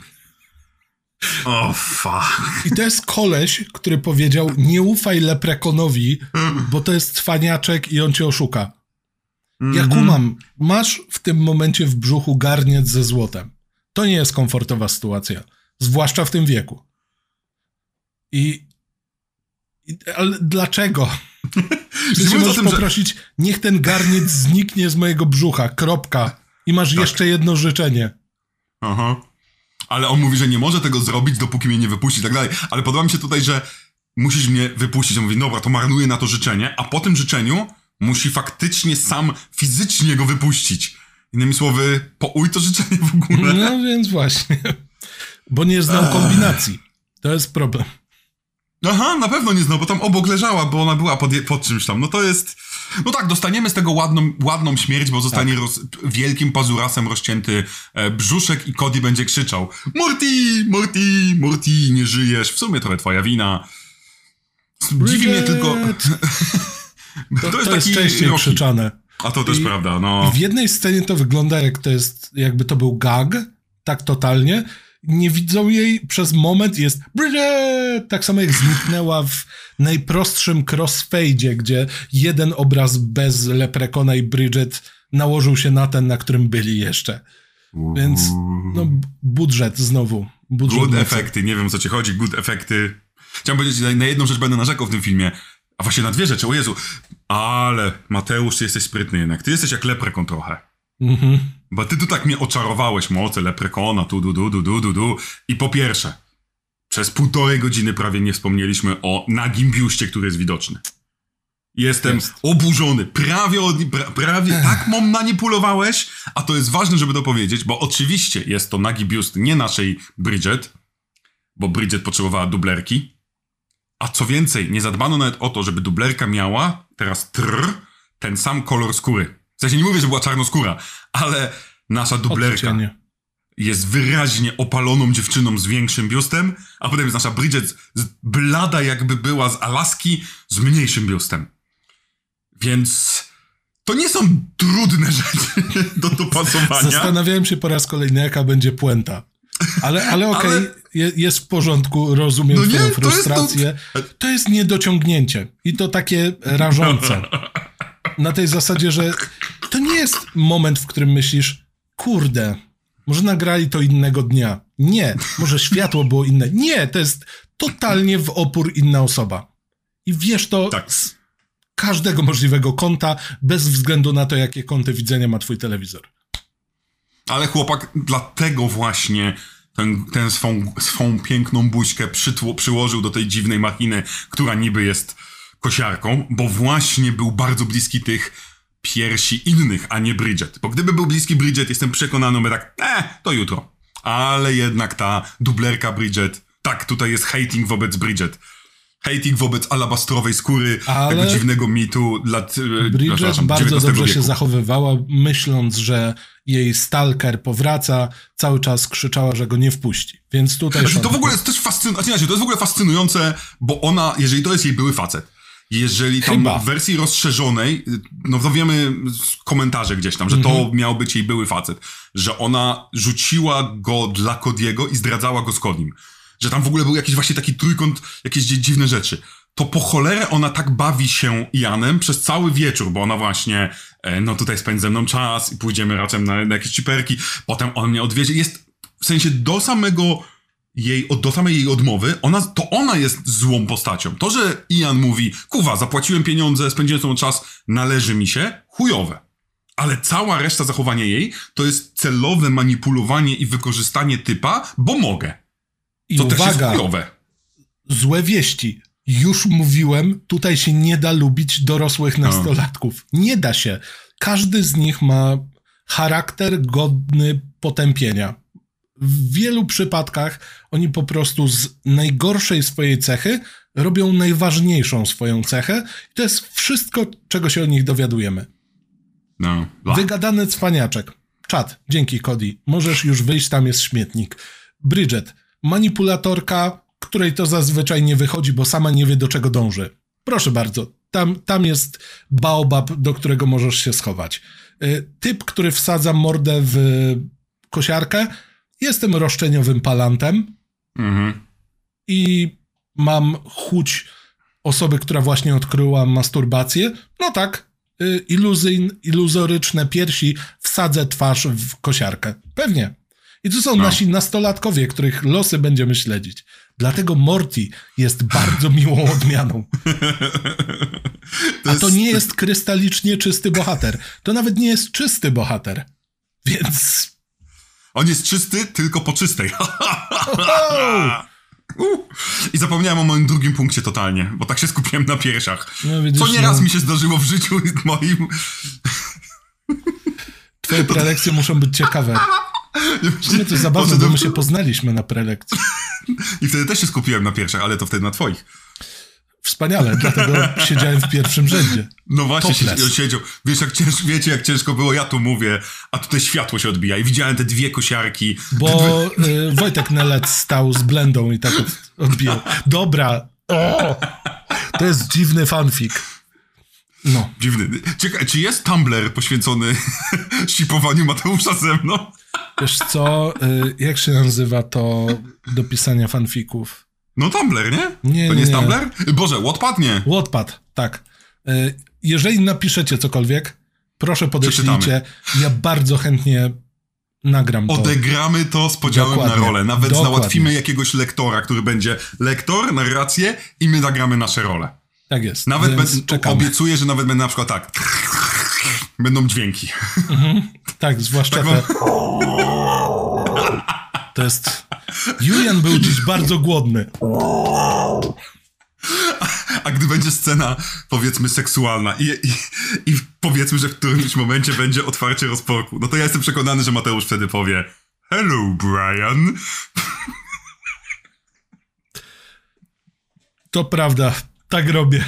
O, fuck. I to jest koleś, który powiedział, nie ufaj leprekonowi, bo to jest cwaniaczek i on cię oszuka. Ja kumam, masz w tym momencie w brzuchu garniec ze złotem. To nie jest komfortowa sytuacja. Zwłaszcza w tym wieku. Ale dlaczego? Przecież możesz poprosić, niech ten garniec zniknie z mojego brzucha, kropka. I masz jeszcze jedno życzenie. Aha. Ale on mówi, że nie może tego zrobić, dopóki mnie nie wypuści i tak dalej. Ale podoba mi się tutaj, że musisz mnie wypuścić. On mówi, dobra, to marnuje na to życzenie, a po tym życzeniu musi faktycznie sam fizycznie go wypuścić. Innymi słowy, pouj to życzenie w ogóle. No więc właśnie. Bo nie znał kombinacji. To jest problem. Aha, na pewno nie znał, bo tam obok leżała, bo ona była pod czymś tam. No to jest... No tak, dostaniemy z tego ładną śmierć, bo zostanie wielkim pazurasem rozcięty brzuszek i Cody będzie krzyczał: Morty, Morty, Morty, nie żyjesz. W sumie trochę twoja wina. Dziwi mnie tylko... to jest częściej krzyczane. A to też prawda, no. W jednej scenie to wygląda jakby to był gag, tak totalnie. nie widzą jej przez moment, jest Bridget! Tak samo jak zniknęła w najprostszym crossfade'zie, gdzie jeden obraz bez Leprekona i Bridget nałożył się na ten, na którym byli jeszcze. Więc budżet znowu. Good efekty, nie wiem o co ci chodzi, good efekty. Chciałem powiedzieć, na jedną rzecz będę narzekał w tym filmie, a właśnie na dwie rzeczy, o Jezu. Ale Mateusz, ty jesteś sprytny jednak, ty jesteś jak Leprekon trochę. Bo ty tu tak mnie oczarowałeś, moce Leprekona, du. I po pierwsze, przez 1,5 godziny prawie nie wspomnieliśmy o nagim biuście, który jest widoczny. Jestem oburzony. Prawie tak manipulowałeś, a to jest ważne, żeby to powiedzieć, bo oczywiście jest to nagi biust nie naszej Bridget, bo Bridget potrzebowała dublerki, a co więcej, nie zadbano nawet o to, żeby dublerka miała teraz ten sam kolor skóry. W sensie nie mówię, że była czarnoskóra, ale nasza dublerka jest wyraźnie opaloną dziewczyną z większym biustem, a potem jest nasza Bridget blada, jakby była z Alaski, z mniejszym biustem. Więc to nie są trudne rzeczy do dopasowania. Zastanawiałem się po raz kolejny, jaka będzie puenta. Ale okej, jest w porządku, rozumiem twoją frustrację. To jest niedociągnięcie. I to takie rażące. Na tej zasadzie, że to nie jest moment, w którym myślisz, kurde, może nagrali to innego dnia. Nie, może światło było inne. Nie, to jest totalnie w opór inna osoba. I wiesz to z każdego możliwego kąta, bez względu na to, jakie kąty widzenia ma twój telewizor. Ale chłopak dlatego właśnie ten swą piękną buźkę przyłożył do tej dziwnej machiny, która niby jest kosiarką, bo właśnie był bardzo bliski tych piersi innych, a nie Bridget. Bo gdyby był bliski Bridget, jestem przekonany, by tak, to jutro. Ale jednak ta dublerka Bridget, tak, tutaj jest hating wobec Bridget. Hating wobec alabastrowej skóry, tego dziwnego mitu Bridget bardzo dobrze się zachowywała, myśląc, że jej stalker powraca, cały czas krzyczała, że go nie wpuści. Więc tutaj... to w ogóle jest też fascynujące, to jest w ogóle fascynujące, bo ona, jeżeli to jest jej były facet, jeżeli tam w wersji rozszerzonej, no to wiemy z komentarzy gdzieś tam, że to miał być jej były facet, że ona rzuciła go dla Cody'ego i zdradzała go z Codym. Że tam w ogóle był jakiś właśnie taki trójkąt, jakieś dziwne rzeczy. To po cholerę ona tak bawi się Ianem przez cały wieczór, bo ona właśnie, no tutaj spędzi ze mną czas i pójdziemy razem na jakieś ciperki, potem on mnie odwiedzie. Jest, w sensie do samej jej odmowy, ona jest złą postacią. To, że Ian mówi, kuwa, zapłaciłem pieniądze, spędziłem ze mną czas, należy mi się, chujowe. Ale cała reszta zachowania jej to jest celowe manipulowanie i wykorzystanie typa, bo mogę. I to uwaga, też jest chujowe. Złe wieści. Już mówiłem, tutaj się nie da lubić dorosłych nastolatków. Nie da się. Każdy z nich ma charakter godny potępienia. W wielu przypadkach oni po prostu z najgorszej swojej cechy robią najważniejszą swoją cechę. I to jest wszystko, czego się o nich dowiadujemy. Wygadany cwaniaczek. Czad, dzięki Cody. Możesz już wyjść, tam jest śmietnik. Bridget, manipulatorka, której to zazwyczaj nie wychodzi, bo sama nie wie, do czego dąży. Proszę bardzo, tam jest baobab, do którego możesz się schować. Typ, który wsadza mordę w kosiarkę. Jestem roszczeniowym palantem i mam chuć osoby, która właśnie odkryła masturbację. No tak, iluzoryczne piersi, wsadzę twarz w kosiarkę. Pewnie. I to są nasi nastolatkowie, których losy będziemy śledzić. Dlatego Morty jest bardzo miłą odmianą. A to nie jest krystalicznie czysty bohater. To nawet nie jest czysty bohater. Więc... On jest czysty, tylko po czystej. I zapomniałem o moim drugim punkcie totalnie, bo tak się skupiłem na piersiach. No, widzisz, co nieraz mi się zdarzyło w życiu moim... Twoje prelekcje muszą być ciekawe. Nie, to zabawne, bo my się poznaliśmy na prelekcji. I wtedy też się skupiłem na piersiach, ale to wtedy na twoich. Wspaniale, dlatego siedziałem w pierwszym rzędzie. No właśnie, siedział. Wiecie, jak ciężko było, ja tu mówię, a tutaj światło się odbija i widziałem te dwie kosiarki. Bo Wojtek Nelec stał z blendą i tak odbijał. Dobra. To jest dziwny fanfic. No. Dziwny. Czekaj, czy jest Tumblr poświęcony shipowaniu Mateusza ze mną? Wiesz co, jak się nazywa to do pisania fanfików? No Tumblr, nie? Nie, to nie jest nie. Tumblr? Boże, Wattpad nie. Wattpad, tak. Jeżeli napiszecie cokolwiek, proszę podeślijcie. Ja bardzo chętnie nagram to. Odegramy to z podziałem Dokładnie. na rolę. Nawet Dokładnie. załatwimy jakiegoś lektora, który będzie lektor, narrację i my nagramy nasze role. Tak jest. Nawet czekamy. obiecuję, że nawet będę na przykład tak. Będą dźwięki. Tak, zwłaszcza Tak te... To jest... Julian był dziś bardzo głodny. A gdy będzie scena, powiedzmy, seksualna i powiedzmy, że w którymś momencie będzie otwarcie rozporku, no to ja jestem przekonany, że Mateusz wtedy powie Hello, Brian. To prawda, tak robię.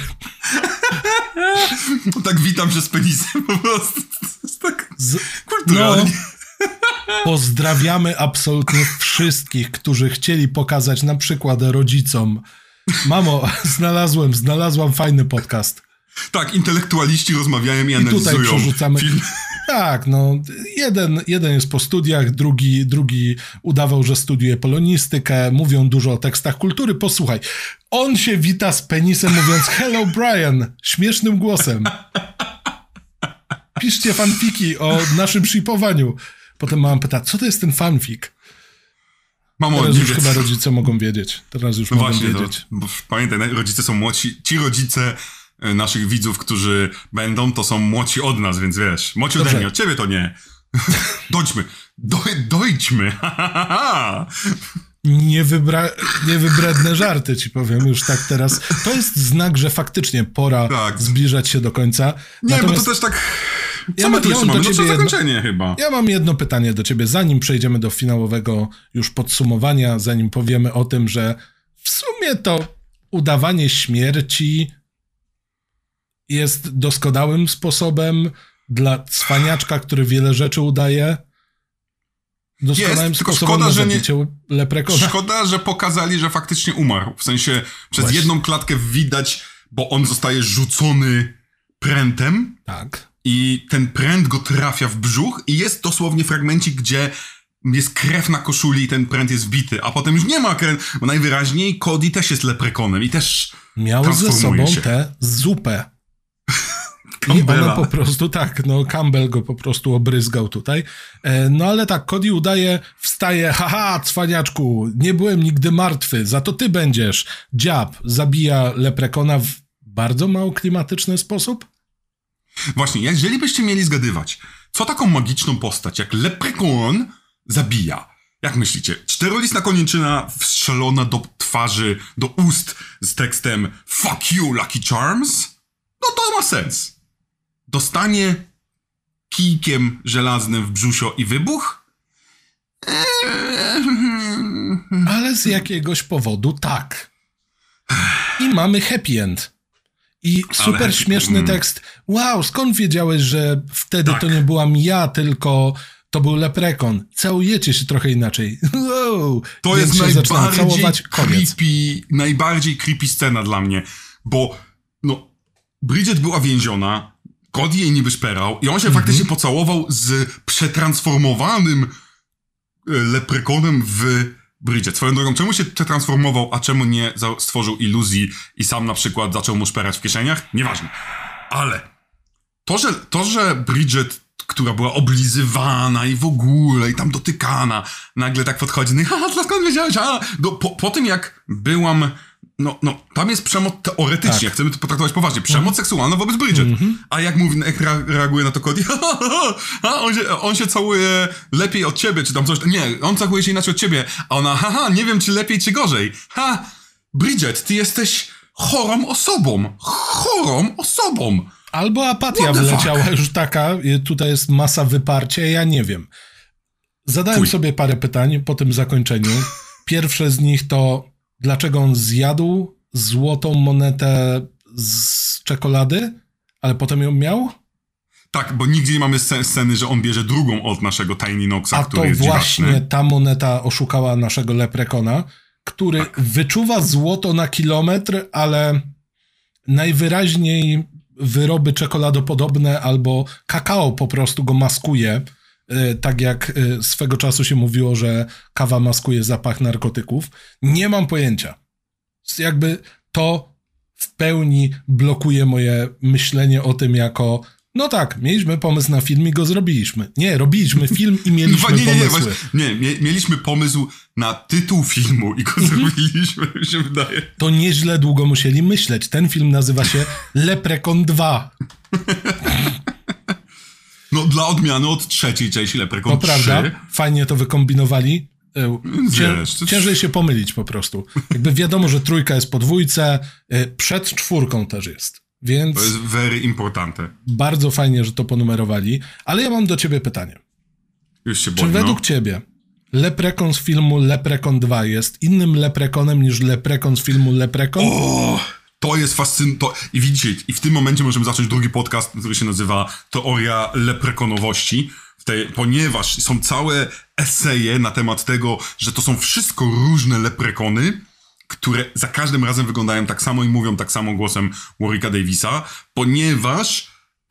Tak witam się z penisem po prostu. Tak kulturalnie. Pozdrawiamy absolutnie wszystkich, którzy chcieli pokazać na przykład rodzicom. Mamo, znalazłam fajny podcast. Tak, intelektualiści rozmawiają i analizują. I tutaj przerzucamy. Film. Tak, no, jeden jest po studiach, drugi udawał, że studiuje polonistykę, mówią dużo o tekstach kultury. Posłuchaj, on się wita z penisem mówiąc hello Brian, śmiesznym głosem. Piszcie fanfiki o naszym shipowaniu. Potem mama pyta, co to jest ten fanfic? Mamo, Teraz nie już wie, chyba rodzice mogą wiedzieć. Teraz już mogą wiedzieć. Bo pamiętaj, rodzice są młodsi. Ci rodzice naszych widzów, którzy będą, to są młodsi od nas, więc wiesz, młodsi ode mnie, od ciebie to nie. Dojdźmy. Niewybredne żarty ci powiem już tak teraz. To jest znak, że faktycznie pora zbliżać się do końca. Nie, bo to też tak... Co my tu jeszcze mamy? No to zakończenie chyba. Ja mam jedno pytanie do ciebie, zanim przejdziemy do finałowego już podsumowania, zanim powiemy o tym, że w sumie to udawanie śmierci jest doskonałym sposobem dla cwaniaczka, który wiele rzeczy udaje. Doskonałym sposobem na zabicie leprekona. Szkoda, że pokazali, że faktycznie umarł. W sensie przez jedną klatkę widać, bo on zostaje rzucony prętem. Tak. I ten pręt go trafia w brzuch i jest dosłownie fragmencik, gdzie jest krew na koszuli i ten pręt jest wbity, a potem już nie ma krew, bo najwyraźniej Cody też jest leprekonem i też miał ze sobą tę zupę. I ona po prostu, Campbell go po prostu obryzgał tutaj. No ale tak, Cody udaje, wstaje, haha, cwaniaczku, nie byłem nigdy martwy, za to ty będziesz. Dziab zabija leprekona w bardzo mało klimatyczny sposób. Właśnie, jeżeli byście mieli zgadywać, co taką magiczną postać jak leprekon zabija? Jak myślicie? Czterolistna koniczyna wstrzelona do twarzy, do ust z tekstem Fuck you, Lucky Charms? No to ma sens. Dostanie kijkiem żelaznym w brzusio i wybuch? Ale z jakiegoś powodu tak. I mamy happy end. I super śmieszny tekst. Wow, skąd wiedziałeś, że wtedy to nie byłam ja, tylko to był leprekon. Całujecie się trochę inaczej. Wow. To jest najbardziej creepy scena dla mnie. Bo Bridget była więziona, Cody jej niby szperał i on się faktycznie pocałował z przetransformowanym leprekonem w Bridget. Swoją drogą, czemu się przetransformował, a czemu nie stworzył iluzji i sam na przykład zaczął mu szperać w kieszeniach? Nieważne. Ale to, że Bridget, która była oblizywana i w ogóle, i tam dotykana, nagle tak podchodzi, skąd wiedziałeś? Po tym jak byłam... tam jest przemoc teoretycznie, chcemy to potraktować poważnie. Przemoc seksualna wobec Bridget. A jak mówi, jak reaguje na to Cody? On się całuje lepiej od ciebie, czy tam coś. Nie, on całuje się inaczej od ciebie. A ona, nie wiem, czy lepiej, czy gorzej. Bridget, ty jesteś chorą osobą. Albo apatia wyleciała już taka, tutaj jest masa wyparcia, ja nie wiem. Zadałem sobie parę pytań po tym zakończeniu. Pierwsze z nich to, dlaczego on zjadł złotą monetę z czekolady, ale potem ją miał? Tak, bo nigdzie nie mamy sceny, że on bierze drugą od naszego Tiny Knoxa, który jest dziwaczny. A to właśnie ta moneta oszukała naszego leprekona, który wyczuwa złoto na kilometr, ale najwyraźniej wyroby czekoladopodobne albo kakao po prostu go maskuje, tak jak swego czasu się mówiło, że kawa maskuje zapach narkotyków. Nie mam pojęcia. Jakby to w pełni blokuje moje myślenie o tym jako no tak, mieliśmy pomysł na film i go zrobiliśmy. Nie, robiliśmy film i mieliśmy pomysły. Mieliśmy pomysł na tytuł filmu i go zrobiliśmy, mi się wydaje. To nieźle długo musieli myśleć. Ten film nazywa się Leprekon 2. No dla odmiany od trzeciej części Leprekon 3. To prawda, fajnie to wykombinowali. Ciężej się pomylić po prostu. Jakby wiadomo, że 3 jest po 2, przed 4 też jest. Więc to jest very importante. Bardzo fajnie, że to ponumerowali. Ale ja mam do ciebie pytanie. Już się boję, Czy według ciebie Leprekon z filmu Leprekon 2 jest innym Leprekonem niż Leprekon z filmu Leprekon? To jest fascynujące. I widzicie, i w tym momencie możemy zacząć drugi podcast, który się nazywa Teoria Leprekonowości. Ponieważ są całe eseje na temat tego, że to są wszystko różne leprekony, które za każdym razem wyglądają tak samo i mówią tak samo głosem Warwicka Davisa, ponieważ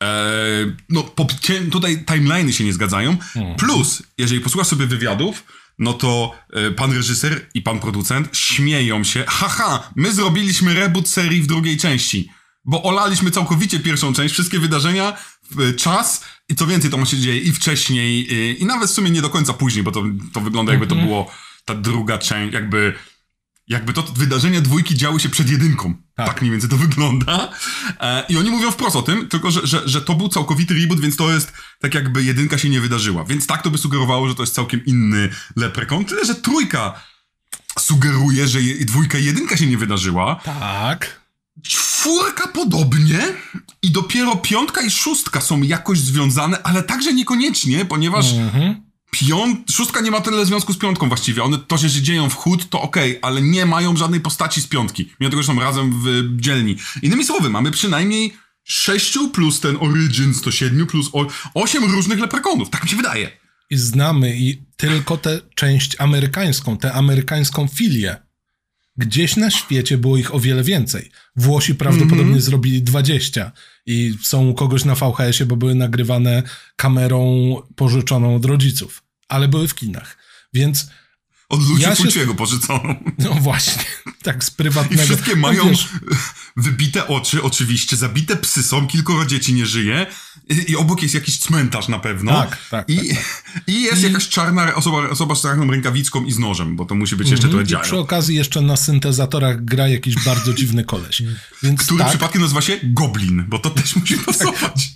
tutaj timeline'y się nie zgadzają. Plus, jeżeli posłuchasz sobie wywiadów, no to pan reżyser i pan producent śmieją się. Haha, my zrobiliśmy reboot serii w drugiej części, bo olaliśmy całkowicie pierwszą część, wszystkie wydarzenia, czas i co więcej, to się dzieje i wcześniej, i nawet w sumie nie do końca później, bo to wygląda jakby to było ta druga część, jakby to wydarzenia 2 działy się przed 1. Tak mniej więcej to wygląda. I oni mówią wprost o tym, tylko że to był całkowity reboot, więc to jest tak jakby 1 się nie wydarzyła. Więc tak to by sugerowało, że to jest całkiem inny Leprekon. Tyle, że 3 sugeruje, że 2 i 1 się nie wydarzyła. Tak. 4 podobnie i dopiero 5 i 6 są jakoś związane, ale także niekoniecznie, ponieważ 6 nie ma tyle związku z 5 właściwie. One to się dzieją w Hood, to okej, ale nie mają żadnej postaci z 5. Mimo tego, że są razem w dzielni. Innymi słowy, mamy przynajmniej 6 plus ten Origins to 7 plus 8 różnych leprekonów. Tak mi się wydaje. I znamy tylko tę część amerykańską, tę amerykańską filię. Gdzieś na świecie było ich o wiele więcej. Włosi prawdopodobnie zrobili 20 i są u kogoś na VHS-ie, bo były nagrywane kamerą pożyczoną od rodziców. Ale były w kinach. Więc od ludzi Fuciego pożyczoną. No właśnie, tak z prywatnego. I wszystkie mają wybite oczy, oczywiście, zabite psy są, kilkoro dzieci nie żyje i obok jest jakiś cmentarz na pewno. Tak. I jest jakaś czarna osoba z czarną rękawicką i z nożem, bo to musi być jeszcze trochę dziajo. Przy okazji jeszcze na syntezatorach gra jakiś bardzo dziwny koleś. Więc który przypadkiem nazywa się Goblin, bo to też musi pasować.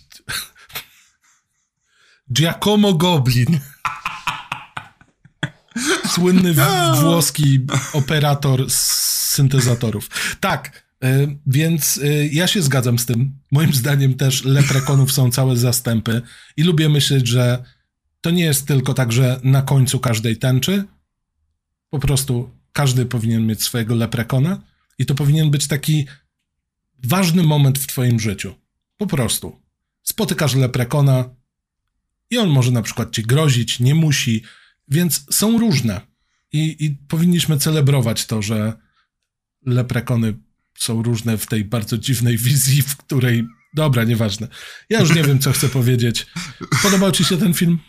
Giacomo Goblin. Słynny włoski operator z syntezatorów. Tak, więc ja się zgadzam z tym. Moim zdaniem też leprekonów są całe zastępy i lubię myśleć, że to nie jest tylko tak, że na końcu każdej tęczy po prostu każdy powinien mieć swojego leprekona i to powinien być taki ważny moment w twoim życiu. Po prostu. Spotykasz leprekona i on może na przykład ci grozić, nie musi. Więc są różne i powinniśmy celebrować to, że leprekony są różne w tej bardzo dziwnej wizji, w której... Dobra, nieważne. Ja już nie wiem, co chcę powiedzieć. Podobał ci się ten film?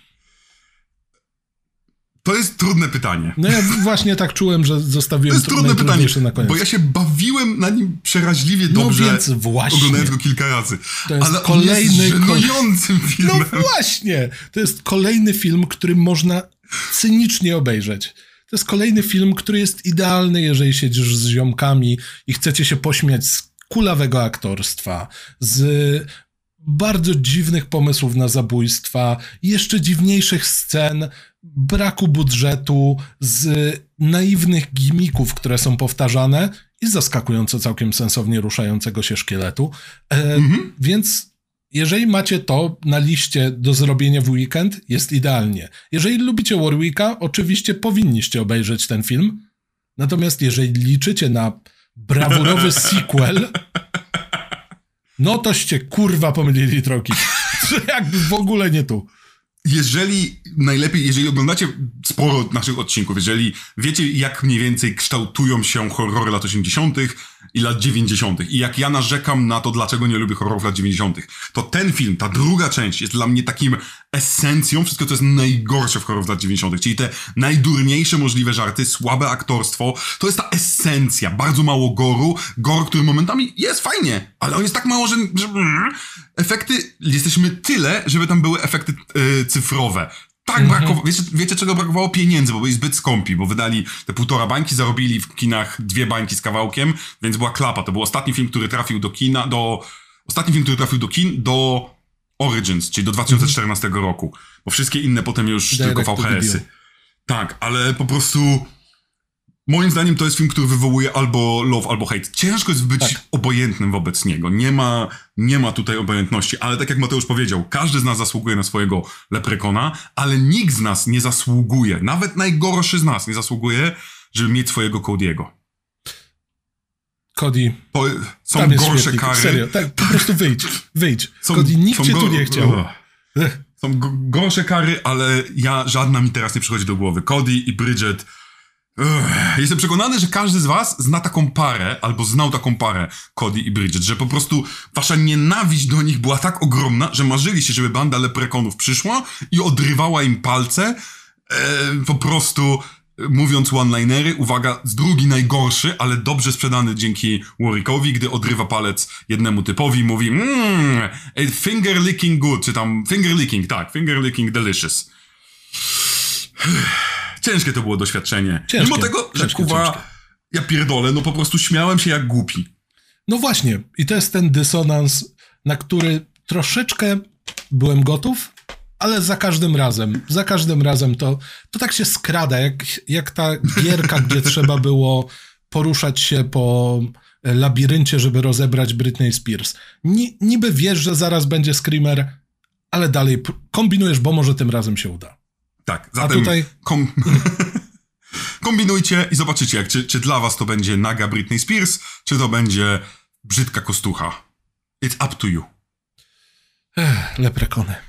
To jest trudne pytanie. No ja właśnie tak czułem, że zostawiłem to trudne pytanie na koniec. Bo ja się bawiłem na nim przeraźliwie dobrze, więc właśnie. Oglądając go kilka razy. To jest ale kolejny... on jest żenującym filmem. No właśnie! To jest kolejny film, który można cynicznie obejrzeć. To jest kolejny film, który jest idealny, jeżeli siedzisz z ziomkami i chcecie się pośmiać z kulawego aktorstwa, z bardzo dziwnych pomysłów na zabójstwa, jeszcze dziwniejszych scen, braku budżetu, z naiwnych gimików, które są powtarzane i zaskakująco całkiem sensownie ruszającego się szkieletu. Więc jeżeli macie to na liście do zrobienia w weekend, jest idealnie. Jeżeli lubicie Warwicka, oczywiście powinniście obejrzeć ten film. Natomiast jeżeli liczycie na brawurowy sequel, no toście kurwa pomylili drogi. Jakby w ogóle nie tu. Jeżeli oglądacie sporo naszych odcinków, jeżeli wiecie, jak mniej więcej kształtują się horrory lat 80. i lat 90. i jak ja narzekam na to, dlaczego nie lubię horrorów lat 90., to ten film, ta druga część jest dla mnie takim esencją wszystko, co jest najgorsze w horror z lat 90., czyli te najdurniejsze możliwe żarty, słabe aktorstwo, to jest ta esencja, bardzo mało goru, który momentami jest fajnie, ale on jest tak mało, że efekty, jesteśmy tyle, żeby tam były efekty cyfrowe. Tak brakowało, wiecie czego brakowało? Pieniędzy, bo byli zbyt skąpi, bo wydali te 1,5 bańki, zarobili w kinach 2 bańki z kawałkiem, więc była klapa. To był ostatni film, który trafił do kin, do Origins, czyli do 2014 roku, bo wszystkie inne potem już tylko VHS-y. Tak, ale po prostu moim zdaniem to jest film, który wywołuje albo love, albo hate. Ciężko jest być obojętnym wobec niego. Nie ma tutaj obojętności, ale tak jak Mateusz powiedział, każdy z nas zasługuje na swojego Leprekona, ale nikt z nas nie zasługuje, nawet najgorszy z nas nie zasługuje, żeby mieć swojego Cody'ego. Cody. Są gorsze świetlik. Kary. Serio, tak, po prostu wyjdź. Cody, nikt cię tu nie chciał. Są gorsze kary, ale żadna mi teraz nie przychodzi do głowy. Cody i Bridget. Jestem przekonany, że każdy z was zna taką parę, albo znał taką parę, Cody i Bridget, że po prostu wasza nienawiść do nich była tak ogromna, że marzyliście, żeby banda leprekonów przyszła i odrywała im palce, po prostu mówiąc one-linery, uwaga, drugi najgorszy, ale dobrze sprzedany dzięki Warwickowi, gdy odrywa palec jednemu typowi, mówi finger licking good, czy tam finger licking delicious. Ciężkie to było doświadczenie. Mimo tego, że ja pierdolę, no po prostu śmiałem się jak głupi. No właśnie, i to jest ten dysonans, na który troszeczkę byłem gotów, ale za każdym razem to tak się skrada, jak ta gierka, gdzie trzeba było poruszać się po labiryncie, żeby rozebrać Britney Spears. Niby wiesz, że zaraz będzie screamer, ale dalej kombinujesz, bo może tym razem się uda. Tak, zatem a tutaj... kombinujcie i zobaczycie, czy dla was to będzie naga Britney Spears, czy to będzie brzydka kostucha. It's up to you. Leprekony.